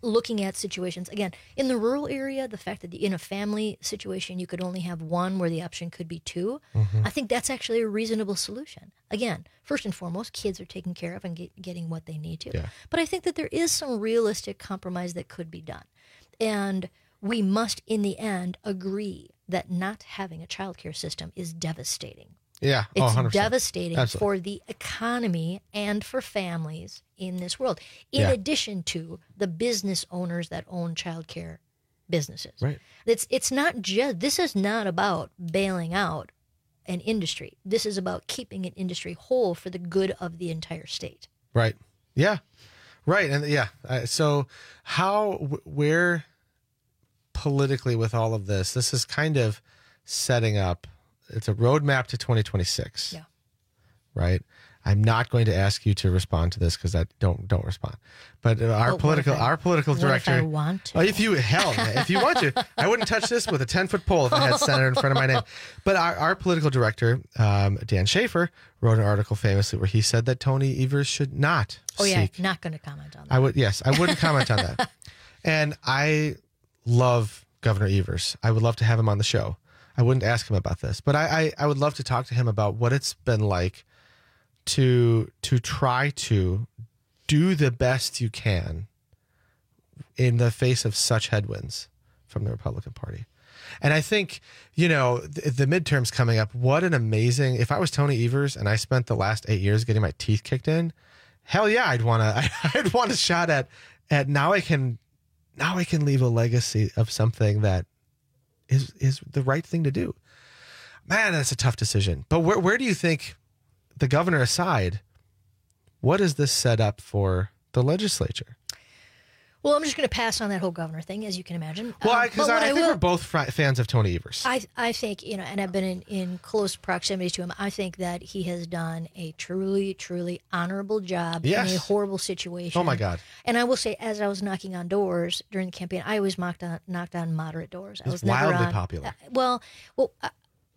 looking at situations, again, in the rural area, the fact that the, in a family situation you could only have one where the option could be two, Mhm. I think that's actually a reasonable solution. Again, first and foremost, kids are taken care of and get, getting what they need to. Yeah. But I think that there is some realistic compromise that could be done. And we must, in the end, agree that not having a child care system is devastating. Yeah. It's oh, one hundred percent. devastating Absolutely. for the economy and for families in this world, in Yeah. addition to the business owners that own childcare businesses. Right. It's, it's not just, this is not about bailing out an industry. This is about keeping an industry whole for the good of the entire state. Right. Yeah. Right. And yeah. Uh, so how, wh- where politically with all of this, this is kind of setting up, it's a roadmap to twenty twenty-six. Yeah. Right. I'm not going to ask you to respond to this because I don't don't respond. But uh, our But what political if I- our political what if director. I want to? Oh, if you hell, if you want to, I wouldn't touch this with a ten foot pole if I had senator in front of my name. But our, our political director, um, Dan Schaefer, wrote an article famously where he said that Tony Evers should not. Oh, yeah. seek Not going to comment on that. I would, yes, I wouldn't comment on that. And I love Governor Evers. I would love to have him on the show. I wouldn't ask him about this, but I, I, I would love to talk to him about what it's been like to to try to do the best you can in the face of such headwinds from the Republican Party. And I think, you know, the, the midterms coming up, what an amazing, if I was Tony Evers and I spent the last eight years getting my teeth kicked in, hell yeah, I'd want to, I'd want a shot at, at now I can, now I can leave a legacy of something that is, is the right thing to do. Man, that's a tough decision. But where, where do you think, the governor aside, what is this set up for the legislature? Well, I'm just going to pass on that whole governor thing, as you can imagine. Well, Um, because but I, what I think will- we're both fr- fans of Tony Evers. I I think, you know, and I've been in, in close proximity to him. I think that he has done a truly, truly honorable job Yes. in a horrible situation. Oh, my God. And I will say, as I was knocking on doors during the campaign, I always knocked on knocked on moderate doors. I He's was never wildly on- popular. uh, well, well. Uh,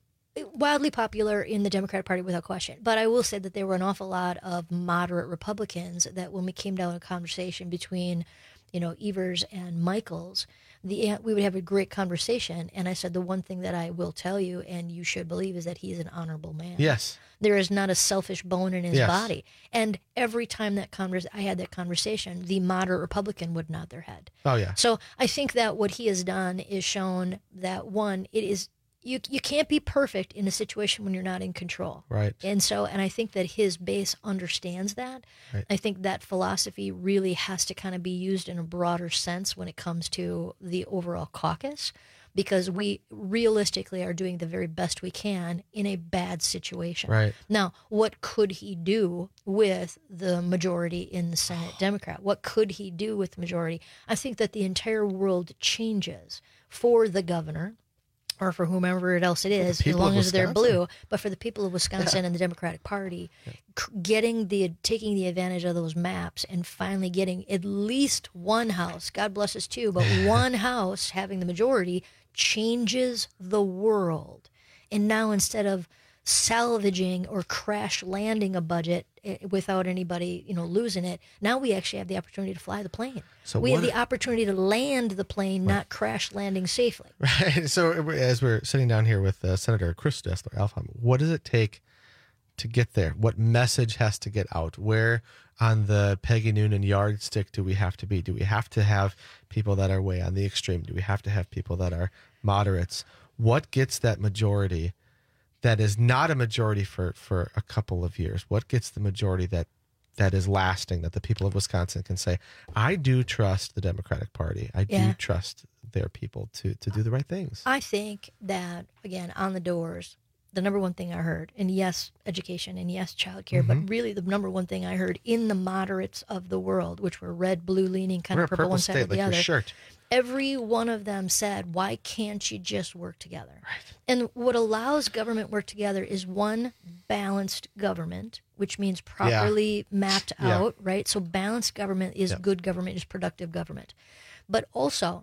wildly popular in the Democratic Party without question. But I will say that there were an awful lot of moderate Republicans that when we came down to a conversation between, you know, Evers and Michaels, the we would have a great conversation. And I said, the one thing that I will tell you, and you should believe, is that he is an honorable man. Yes. There is not a selfish bone in his Yes. body. And every time that convers I had that conversation, the moderate Republican would nod their head. Oh, yeah. So I think that what he has done is shown that, one, it is you you can't be perfect in a situation when you're not in control. Right. And so, and I think that his base understands that. Right. I think that philosophy really has to kind of be used in a broader sense when it comes to the overall caucus, because we realistically are doing the very best we can in a bad situation. Right. Now, what could he do with the majority in the Senate Democrat? What could he do with the majority? I think that the entire world changes for the governor, or for whomever else it is, as people long of as they're Wisconsin. blue. But for the people of Wisconsin Yeah. and the Democratic Party, c- getting the taking the advantage of those maps and finally getting at least one house, God bless us too, but one house having the majority changes the world. And now instead of salvaging or crash landing a budget eh, without anybody, you know, losing it, now we actually have the opportunity to fly the plane. So we have what the opportunity to land the plane, not crash landing safely. Right. So as we're sitting down here with uh, Senator Chris Dessler, Alpha, what does it take to get there? What message has to get out? Where on the Peggy Noonan yardstick do we have to be? Do we have to have people that are way on the extreme? Do we have to have people that are moderates? What gets that majority that is not a majority for, for a couple of years? What gets the majority that that is lasting, that the people of Wisconsin can say, I do trust the Democratic Party. I Yeah. do trust their people to, to do the right things. I think that, again, on the doors, the number one thing I heard, and yes, education, and yes, childcare, Mhm. but really the number one thing I heard in the moderates of the world, which were red, blue leaning, kind We're of a purple purple one side state, or the like your other. shirt. Every one of them said, why can't you just work together? Right. And what allows government work together is one, balanced government, which means properly mapped Yeah. out, right? So balanced government is Yep. good government, is productive government. But also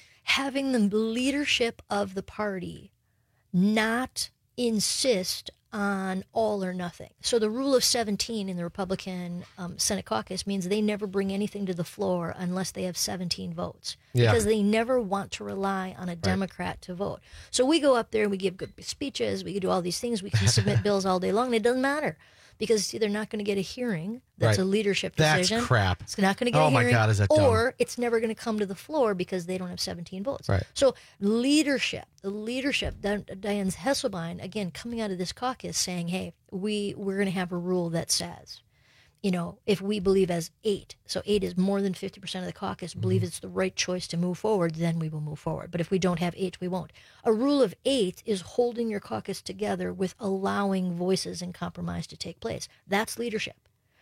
having the leadership of the party not insist on all or nothing. So the rule of seventeen in the Republican um, Senate caucus means they never bring anything to the floor unless they have seventeen votes. Yeah. Because they never want to rely on a Democrat to vote. So we go up there and we give good speeches, we can do all these things, we can submit bills all day long, and it doesn't matter. Because they're not going to get a hearing. That's Right. a leadership That's decision. crap. It's not going to get Oh a my hearing. God, is that dumb? Or it's never going to come to the floor because they don't have seventeen votes. Right. So leadership, the leadership, Di- Diane Hesselbein, again, coming out of this caucus saying, hey, we, we're going to have a rule that says, you know, if we believe as eight, so eight is more than fifty percent of the caucus, believe it's the right choice to move forward, then we will move forward. But if we don't have eight, we won't. A rule of eight is holding your caucus together with allowing voices and compromise to take place. That's leadership.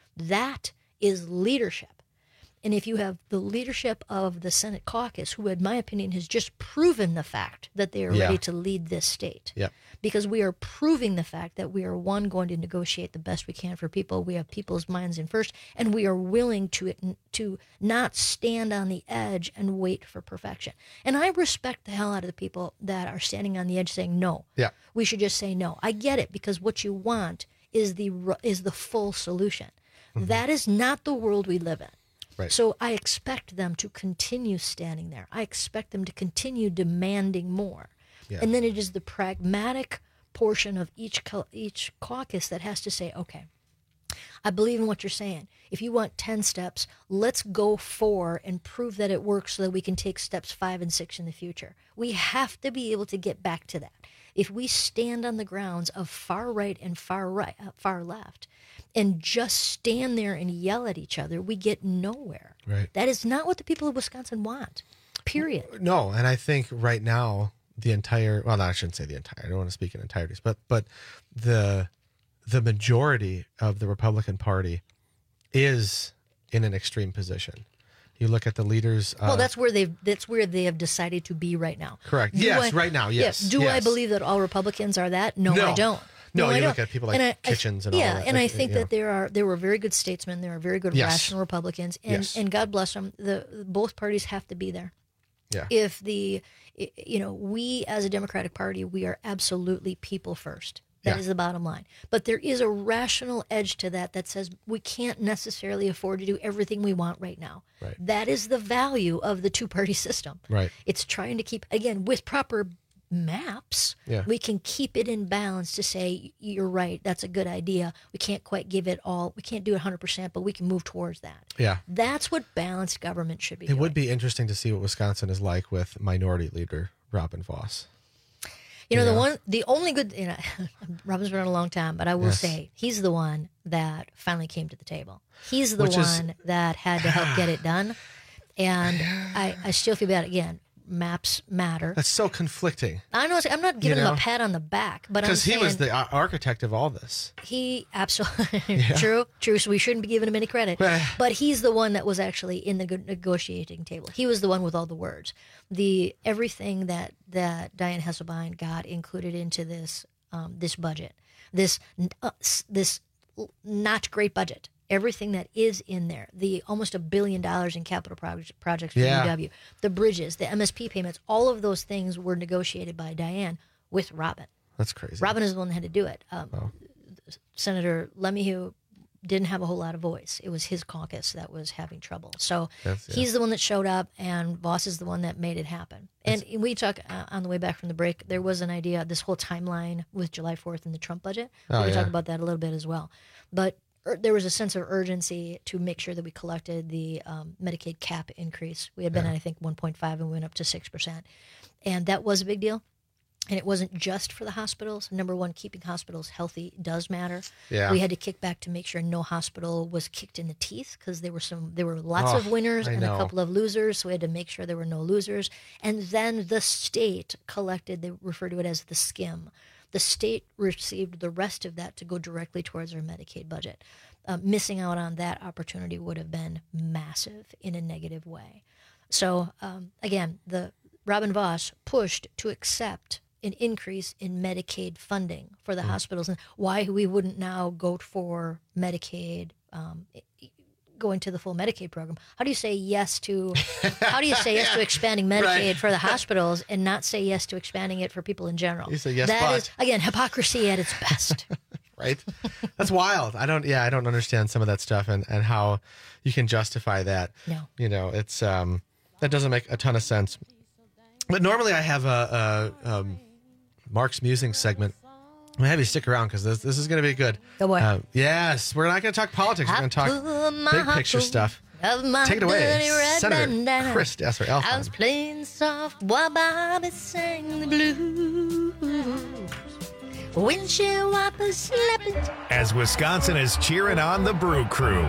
That is leadership. And if you have the leadership of the Senate caucus, who, in my opinion, has just proven the fact that they are Yeah. ready to lead this state. Yep. Because we are proving the fact that we are, one, going to negotiate the best we can for people. We have people's minds in first, and we are willing to to not stand on the edge and wait for perfection. And I respect the hell out of the people that are standing on the edge saying no. Yeah. We should just say no. I get it, because what you want is the ru- is the full solution. Mm-hmm. That is not the world we live in. Right. So I expect them to continue standing there. I expect them to continue demanding more. Yeah. And then it is the pragmatic portion of each co- each caucus that has to say, okay, I believe in what you're saying. If you want ten steps, let's go four and prove that it works so that we can take steps five and six in the future. We have to be able to get back to that. If we stand on the grounds of far right and far right, uh, far left, and just stand there and yell at each other, we get nowhere. Right. That is not what the people of Wisconsin want, period. No, and I think right now the entire well, no, I shouldn't say the entire. I don't want to speak in entireties, but but the the majority of the Republican Party is in an extreme position. You look at the leaders. Uh, Well, that's where they that's where they have decided to be right now. Correct. Do Yes, I- right now, yes, Yeah. Do I yes. believe that all Republicans are that? No, No. I don't. No, you I look don't. at people like And I- I- Kitchens and all yeah, that, and like, I think you know. that there are there were very good statesmen. There are very good Yes. rational Republicans, and Yes. and God bless them. The both parties have to be there. Yeah. If the you know we as a Democratic Party, we are absolutely people first. That Yeah. is the bottom line. But there is a rational edge to that that says we can't necessarily afford to do everything we want right now. Right. That is the value of the two-party system. Right. It's trying to keep, again, with proper maps, Yeah. we can keep it in balance to say, you're right, that's a good idea. We can't quite give it all. We can't do it one hundred percent, but we can move towards that. Yeah. That's what balanced government should be It doing. would be interesting to see what Wisconsin is like with Minority Leader Robin Voss. You know, Yeah. the one, the only good, you know, Robin's been around a long time, but I will Yes. say he's the one that finally came to the table. He's the Which is- one that had to help get it done. And I, I still feel bad. Again, maps matter. That's so conflicting. I know, I'm not giving You him know? a pat on the back, but I'm Because he saying was the ar- architect of all this. he absolutely, Yeah. true, true. So we shouldn't be giving him any credit. Well- But he's the one that was actually in the go- negotiating table. He was the one with all the words. The everything that that Diane Hesselbein got included into this um, this budget, this uh, s- this not great budget. Everything that is in there, the almost a billion dollars in capital proj- projects for Yeah. U W, the bridges, the M S P payments, all of those things were negotiated by Diane with Robin. That's crazy. Robin is the one that had to do it. Um, Senator Lemieux didn't have a whole lot of voice. It was his caucus that was having trouble. So That's- yeah. he's the one that showed up, and Voss is the one that made it happen. And we talk uh, on the way back from the break, there was an idea, this whole timeline with July fourth and the Trump budget. Oh, we yeah. talk about that a little bit as well. But ur- there was a sense of urgency to make sure that we collected the um, Medicaid cap increase. We had been Yeah. at, I think, one point five and we went up to six percent. And that was a big deal. And it wasn't just for the hospitals. Number one, keeping hospitals healthy does matter. Yeah. We had to kick back to make sure no hospital was kicked in the teeth because there were some, there were lots Oh, of winners I and know. a couple of losers. So we had to make sure there were no losers. And then the state collected, they refer to it as the skim. The state received the rest of that to go directly towards our Medicaid budget. Um, missing out on that opportunity would have been massive in a negative way. So um, again, the Robin Voss pushed to accept an increase in Medicaid funding for the Mm. hospitals, and why we wouldn't now go for Medicaid, um, going to the full Medicaid program. How do you say yes to? How do you say yes to expanding Medicaid Right. for the hospitals and not say yes to expanding it for people in general? You say yes, That but. is, again, hypocrisy at its best. right? That's wild. I don't, yeah, I don't understand some of that stuff and, and how you can justify that. No. You know, it's, um, that doesn't make a ton of sense. But normally I have a, a um, Mark's Musing segment. I'm going to have you stick around because this, this is going to be good. Go away. Uh, yes, we're not going to talk politics. We're going to talk big picture stuff. Take it away, Senator bandana. Chris Desser I was Alfond. playing soft while Bobby sang the blues. Windshield wipers slapping. As Wisconsin is cheering on the Brew Crew.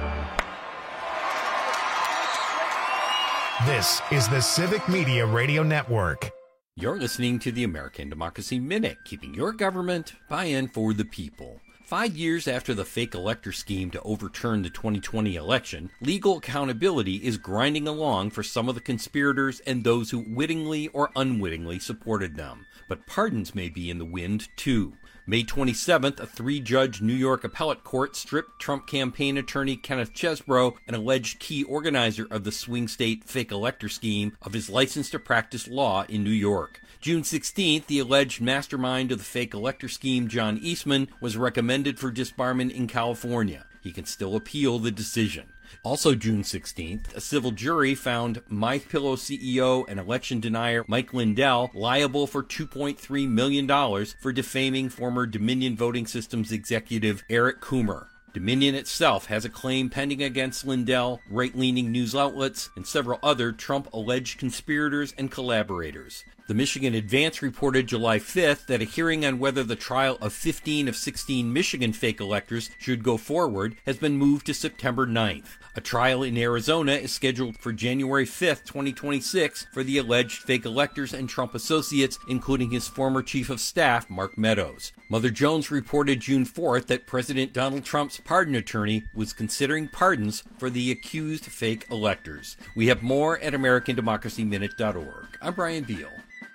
This is the Civic Media Radio Network. You're listening to the American Democracy Minute, keeping your government buy-in for the people. Five years after the fake elector scheme to overturn the twenty twenty election, legal accountability is grinding along for some of the conspirators and those who wittingly or unwittingly supported them. But pardons may be in the wind, too. May twenty-seventh, a three-judge New York appellate court stripped Trump campaign attorney Kenneth Chesebro, an alleged key organizer of the swing state fake elector scheme, of his license to practice law in New York. June sixteenth, the alleged mastermind of the fake elector scheme, John Eastman, was recommended for disbarment in California. He can still appeal the decision. Also June sixteenth, a civil jury found MyPillow C E O and election denier Mike Lindell liable for two point three million dollars for defaming former Dominion Voting Systems executive Eric Coomer. Dominion itself has a claim pending against Lindell, right-leaning news outlets, and several other Trump-alleged conspirators and collaborators. The Michigan Advance reported July fifth that a hearing on whether the trial of fifteen of sixteen Michigan fake electors should go forward has been moved to September ninth. A trial in Arizona is scheduled for January fifth, twenty twenty-six for the alleged fake electors and Trump associates, including his former chief of staff, Mark Meadows. Mother Jones reported June fourth that President Donald Trump's pardon attorney was considering pardons for the accused fake electors. We have more at American Democracy Minute dot org. I'm Brian Beal.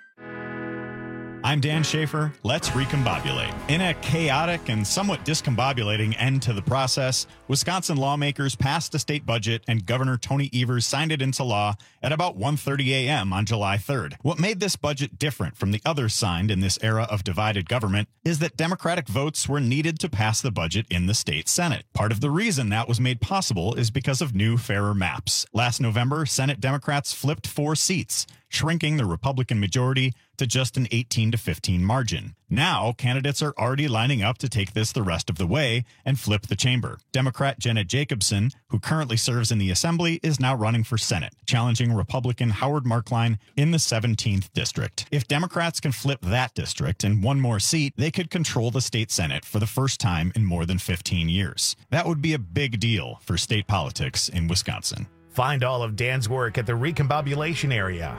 I'm Dan Schaefer. Let's recombobulate. In a chaotic and somewhat discombobulating end to the process, Wisconsin lawmakers passed a state budget and Governor Tony Evers signed it into law at about one thirty a.m. on July third. What made this budget different from the others signed in this era of divided government is that Democratic votes were needed to pass the budget in the state Senate. Part of the reason that was made possible is because of new, fairer maps. Last November, Senate Democrats flipped four seats, shrinking the Republican majority to just an eighteen to fifteen margin. Now, candidates are already lining up to take this the rest of the way and flip the chamber. Democrat Jenna Jacobson, who currently serves in the Assembly, is now running for Senate, challenging Republican Howard Markline in the seventeenth district. If Democrats can flip that district and one more seat, they could control the state Senate for the first time in more than fifteen years. That would be a big deal for state politics in Wisconsin. Find all of Dan's work at the Recombobulation Area.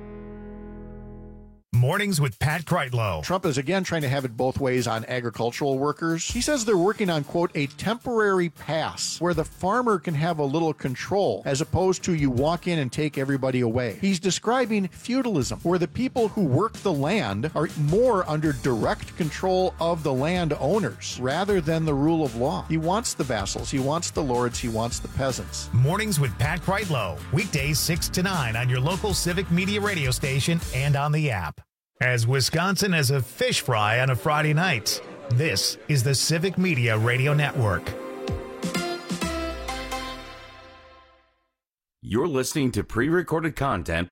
Mornings with Pat Kreitlow. Trump is again trying to have it both ways on agricultural workers. He says they're working on, quote, a temporary pass where the farmer can have a little control as opposed to you walk in and take everybody away. He's describing feudalism, where the people who work the land are more under direct control of the land owners rather than the rule of law. He wants the vassals, he wants the lords, he wants the peasants. Mornings with Pat Kreitlow. Weekdays six to nine on your local Civic Media radio station and on the app. As Wisconsin has a fish fry on a Friday night, this is the Civic Media Radio Network. You're listening to pre-recorded content.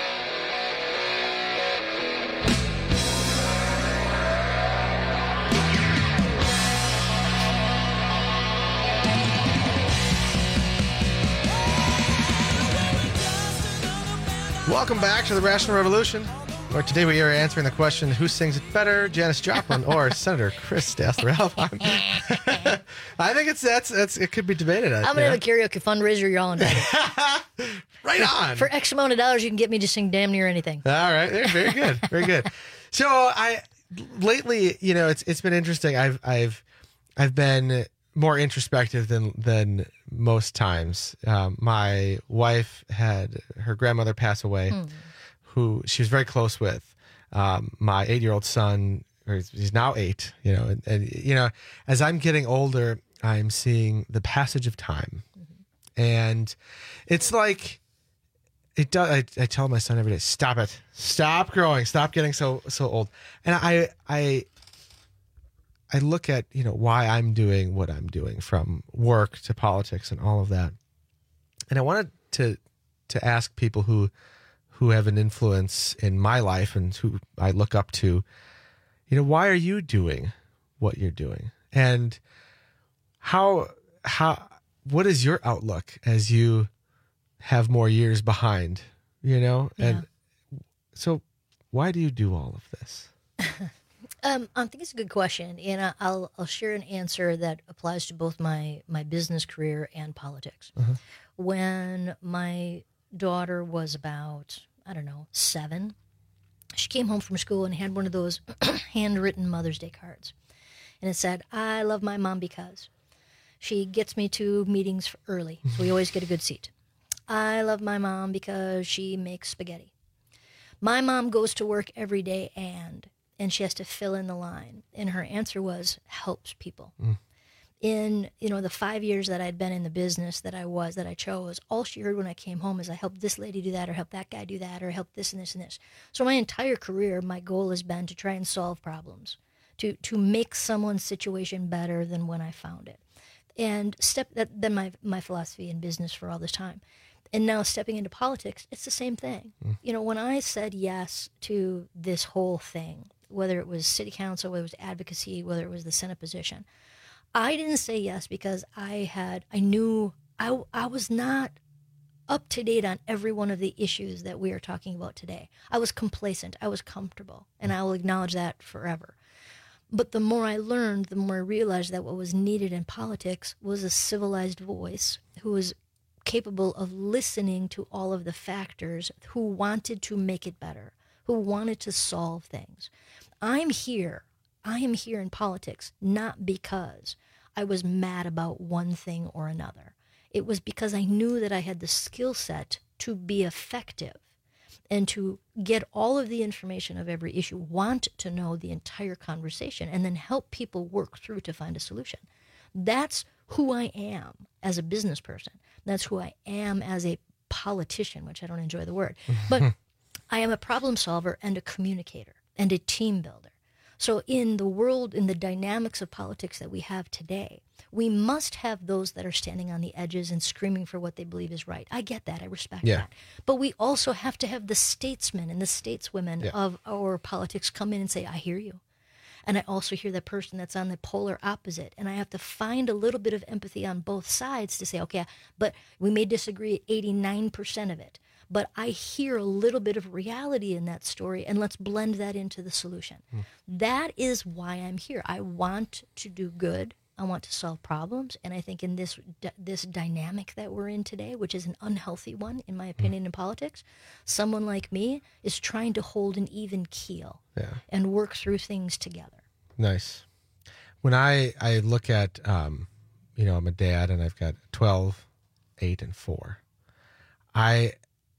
Welcome back to the Rational Revolution, where today we are answering the question, who sings it better, Janis Joplin or Senator Chris Desser Alfond? I think it's that's that's it could be debated. I'm gonna have a karaoke fundraiser. You're all invited. Right on. For X amount of dollars, you can get me to sing damn near anything. All right, very good, very good. So I lately, you know, it's it's been interesting. I've I've I've been more introspective than than most times. Um, my wife had her grandmother pass away, mm. who she was very close with. Um, my eight-year-old son, or he's, he's now eight, you know, and, and you know, as I'm getting older, I'm seeing the passage of time, mm-hmm. and it's like it does. I, I tell my son every day, "Stop it! Stop growing! Stop getting so so old." And I I I look at, you know, why I'm doing what I'm doing, from work to politics and all of that. And I wanted to to ask people who who have an influence in my life and who I look up to, you know, why are you doing what you're doing? And how how what is your outlook as you have more years behind, you know? Yeah. And so why do you do all of this? Um, I think it's a good question, and I'll I'll share an answer that applies to both my, my business career and politics. Uh-huh. When my daughter was about, I don't know, seven, she came home from school and had one of those handwritten Mother's Day cards, and it said, "I love my mom because she gets me to meetings early, so we always get a good seat. I love my mom because she makes spaghetti. My mom goes to work every day and..." and she has to fill in the line. And her answer was, helps people. Mm. In, you know, the five years that I'd been in the business that I was, that I chose, all she heard when I came home is I helped this lady do that, or help that guy do that, or help this and this and this. So my entire career, my goal has been to try and solve problems, to to make someone's situation better than when I found it. And step that then my my philosophy in business for all this time. And now stepping into politics, it's the same thing. Mm. You know, when I said yes to this whole thing, whether it was city council, whether it was advocacy, whether it was the Senate position, I didn't say yes because I had, I knew I, I was not up to date on every one of the issues that we are talking about today. I was complacent. I was comfortable. And I will acknowledge that forever. But the more I learned, the more I realized that what was needed in politics was a civilized voice who was capable of listening to all of the factors, who wanted to make it better, who wanted to solve things. I'm here. I am here in politics not because I was mad about one thing or another. It was because I knew that I had the skill set to be effective and to get all of the information of every issue, want to know the entire conversation, and then help people work through to find a solution. That's who I am as a business person. That's who I am as a politician, which I don't enjoy the word. But I am a problem solver and a communicator and a team builder. So in the world, in the dynamics of politics that we have today, we must have those that are standing on the edges and screaming for what they believe is right. I get that. I respect yeah. that. But we also have to have the statesmen and the stateswomen yeah. of our politics come in and say, I hear you. And I also hear the person that's on the polar opposite. And I have to find a little bit of empathy on both sides to say, okay, but we may disagree at eighty-nine percent of it. But I hear a little bit of reality in that story, and let's blend that into the solution. Mm. That is why I'm here. I want to do good. I want to solve problems. And I think in this d- this dynamic that we're in today, which is an unhealthy one, in my opinion, mm. in politics, someone like me is trying to hold an even keel yeah. and work through things together. Nice. When I, I look at, um, you know, I'm a dad, and I've got twelve, eight, and four. I...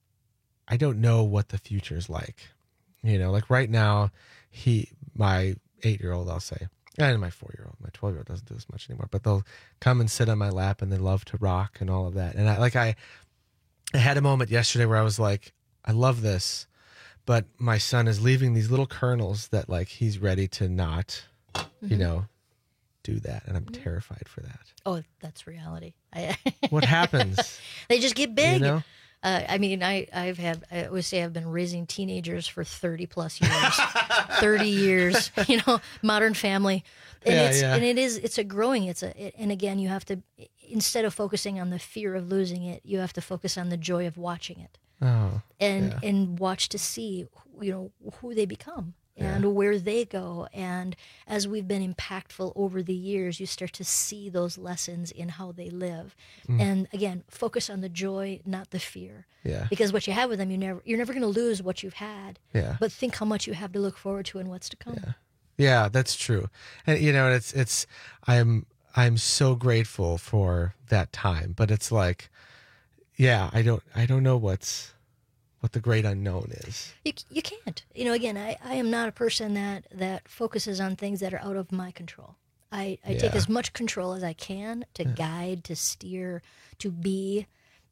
I don't know what the future is like. You know, like right now, he, my eight-year-old, I'll say, and my four-year-old, my twelve-year-old doesn't do this much anymore, but they'll come and sit on my lap, and they love to rock and all of that. And I, like, I, I had a moment yesterday where I was like, I love this, but my son is leaving these little kernels that, like, he's ready to not, mm-hmm. you know, do that. And I'm mm-hmm. terrified for that. Oh, that's reality. What happens? They just get big. You know? Uh, I mean, I, I've had, I always say I've been raising teenagers for thirty plus years, thirty years, you know, Modern Family. And yeah, it's, yeah. and it is, it's a growing, it's a, it, and again, you have to, instead of focusing on the fear of losing it, you have to focus on the joy of watching it. Oh, and, yeah. and watch to see, you know, who they become. And yeah. where they go. And as we've been impactful over the years, you start to see those lessons in how they live. Mm. And again, focus on the joy, not the fear. Yeah. Because what you have with them, you never, you're never going to lose what you've had. Yeah. But think how much you have to look forward to and what's to come. Yeah, yeah, that's true. And you know, it's it's I'm I'm so grateful for that time. But it's like, yeah, I don't I don't know what's. what the great unknown is. You you can't. You know, again, I, I am not a person that, that focuses on things that are out of my control. I, I Yeah. take as much control as I can to Yeah. guide, to steer, to be.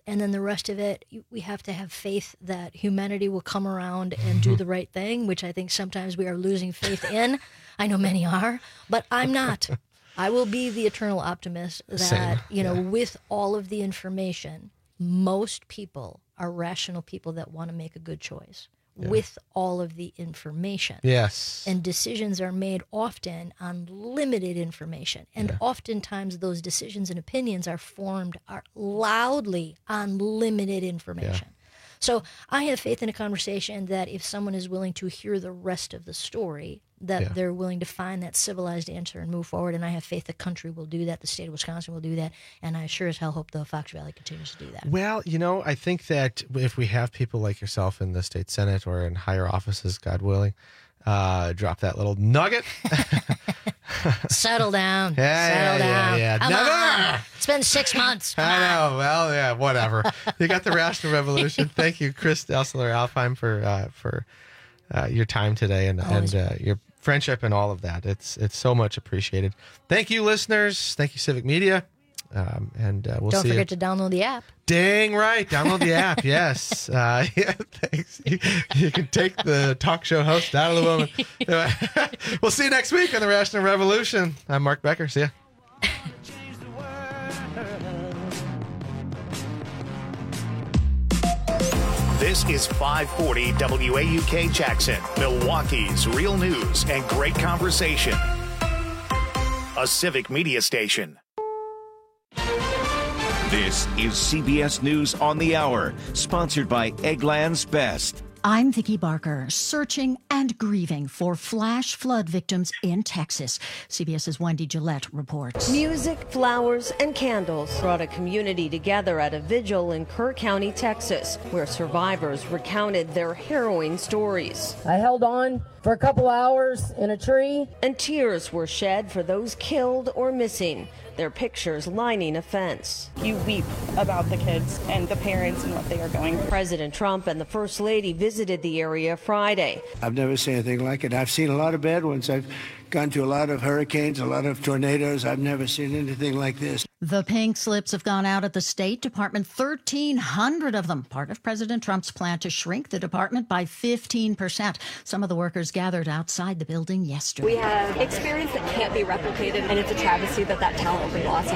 And then the rest of it, we have to have faith that humanity will come around and do the right thing, which I think sometimes we are losing faith in. I know many are, but I'm not. I will be the eternal optimist that, Same. you know, Yeah. with all of the information, most people are rational people that want to make a good choice. Yeah. With all of the information. Yes. And decisions are made often on limited information. And yeah. oftentimes those decisions and opinions are formed are loudly on limited information. Yeah. So I have faith in a conversation that if someone is willing to hear the rest of the story, that yeah. they're willing to find that civilized answer and move forward. And I have faith the country will do that, the state of Wisconsin will do that, and I sure as hell hope the Fox Valley continues to do that. Well, you know, I think that if we have people like yourself in the state Senate or in higher offices, God willing, uh, drop that little nugget. Settle down. Yeah, Settle yeah, down. yeah, yeah. Come Never. on. It's been six months. Come I on. know. Well, yeah, whatever. You got the Rational Revolution. Thank you, Chris Dessler Alfheim, for uh, for uh, your time today and Always. and uh, your friendship and all of that. It's it's so much appreciated. Thank you, listeners. Thank you, Civic Media. Um, and uh, we'll Don't see forget you. to download the app. Dang right. Download the app. Yes. Uh, yeah, thanks. You, you can take the talk show host out of the woman. We'll see you next week on the Rational Revolution. I'm Mark Becker. See ya. This is five forty W A U K Jackson, Milwaukee's real news and great conversation. A Civic Media station. This is C B S News on the Hour, sponsored by Eggland's Best. I'm Vicki Barker, searching and grieving for flash flood victims in Texas. CBS's Wendy Gillette reports. Music, flowers, and candles brought a community together at a vigil in Kerr County, Texas, where survivors recounted their harrowing stories. I held on for a couple hours in a tree. And tears were shed for those killed or missing, their pictures lining a fence. You weep about the kids and the parents and what they are going through. President Trump and the First Lady visited the area Friday. I've never seen anything like it. I've seen a lot of bad ones. I've gone to a lot of hurricanes, a lot of tornadoes. I've never seen anything like this. The pink slips have gone out at the State Department, thirteen hundred of them, part of President Trump's plan to shrink the department by fifteen percent. Some of the workers gathered outside the building yesterday. We have experience that can't be replicated, and it's a travesty that that town opened lost.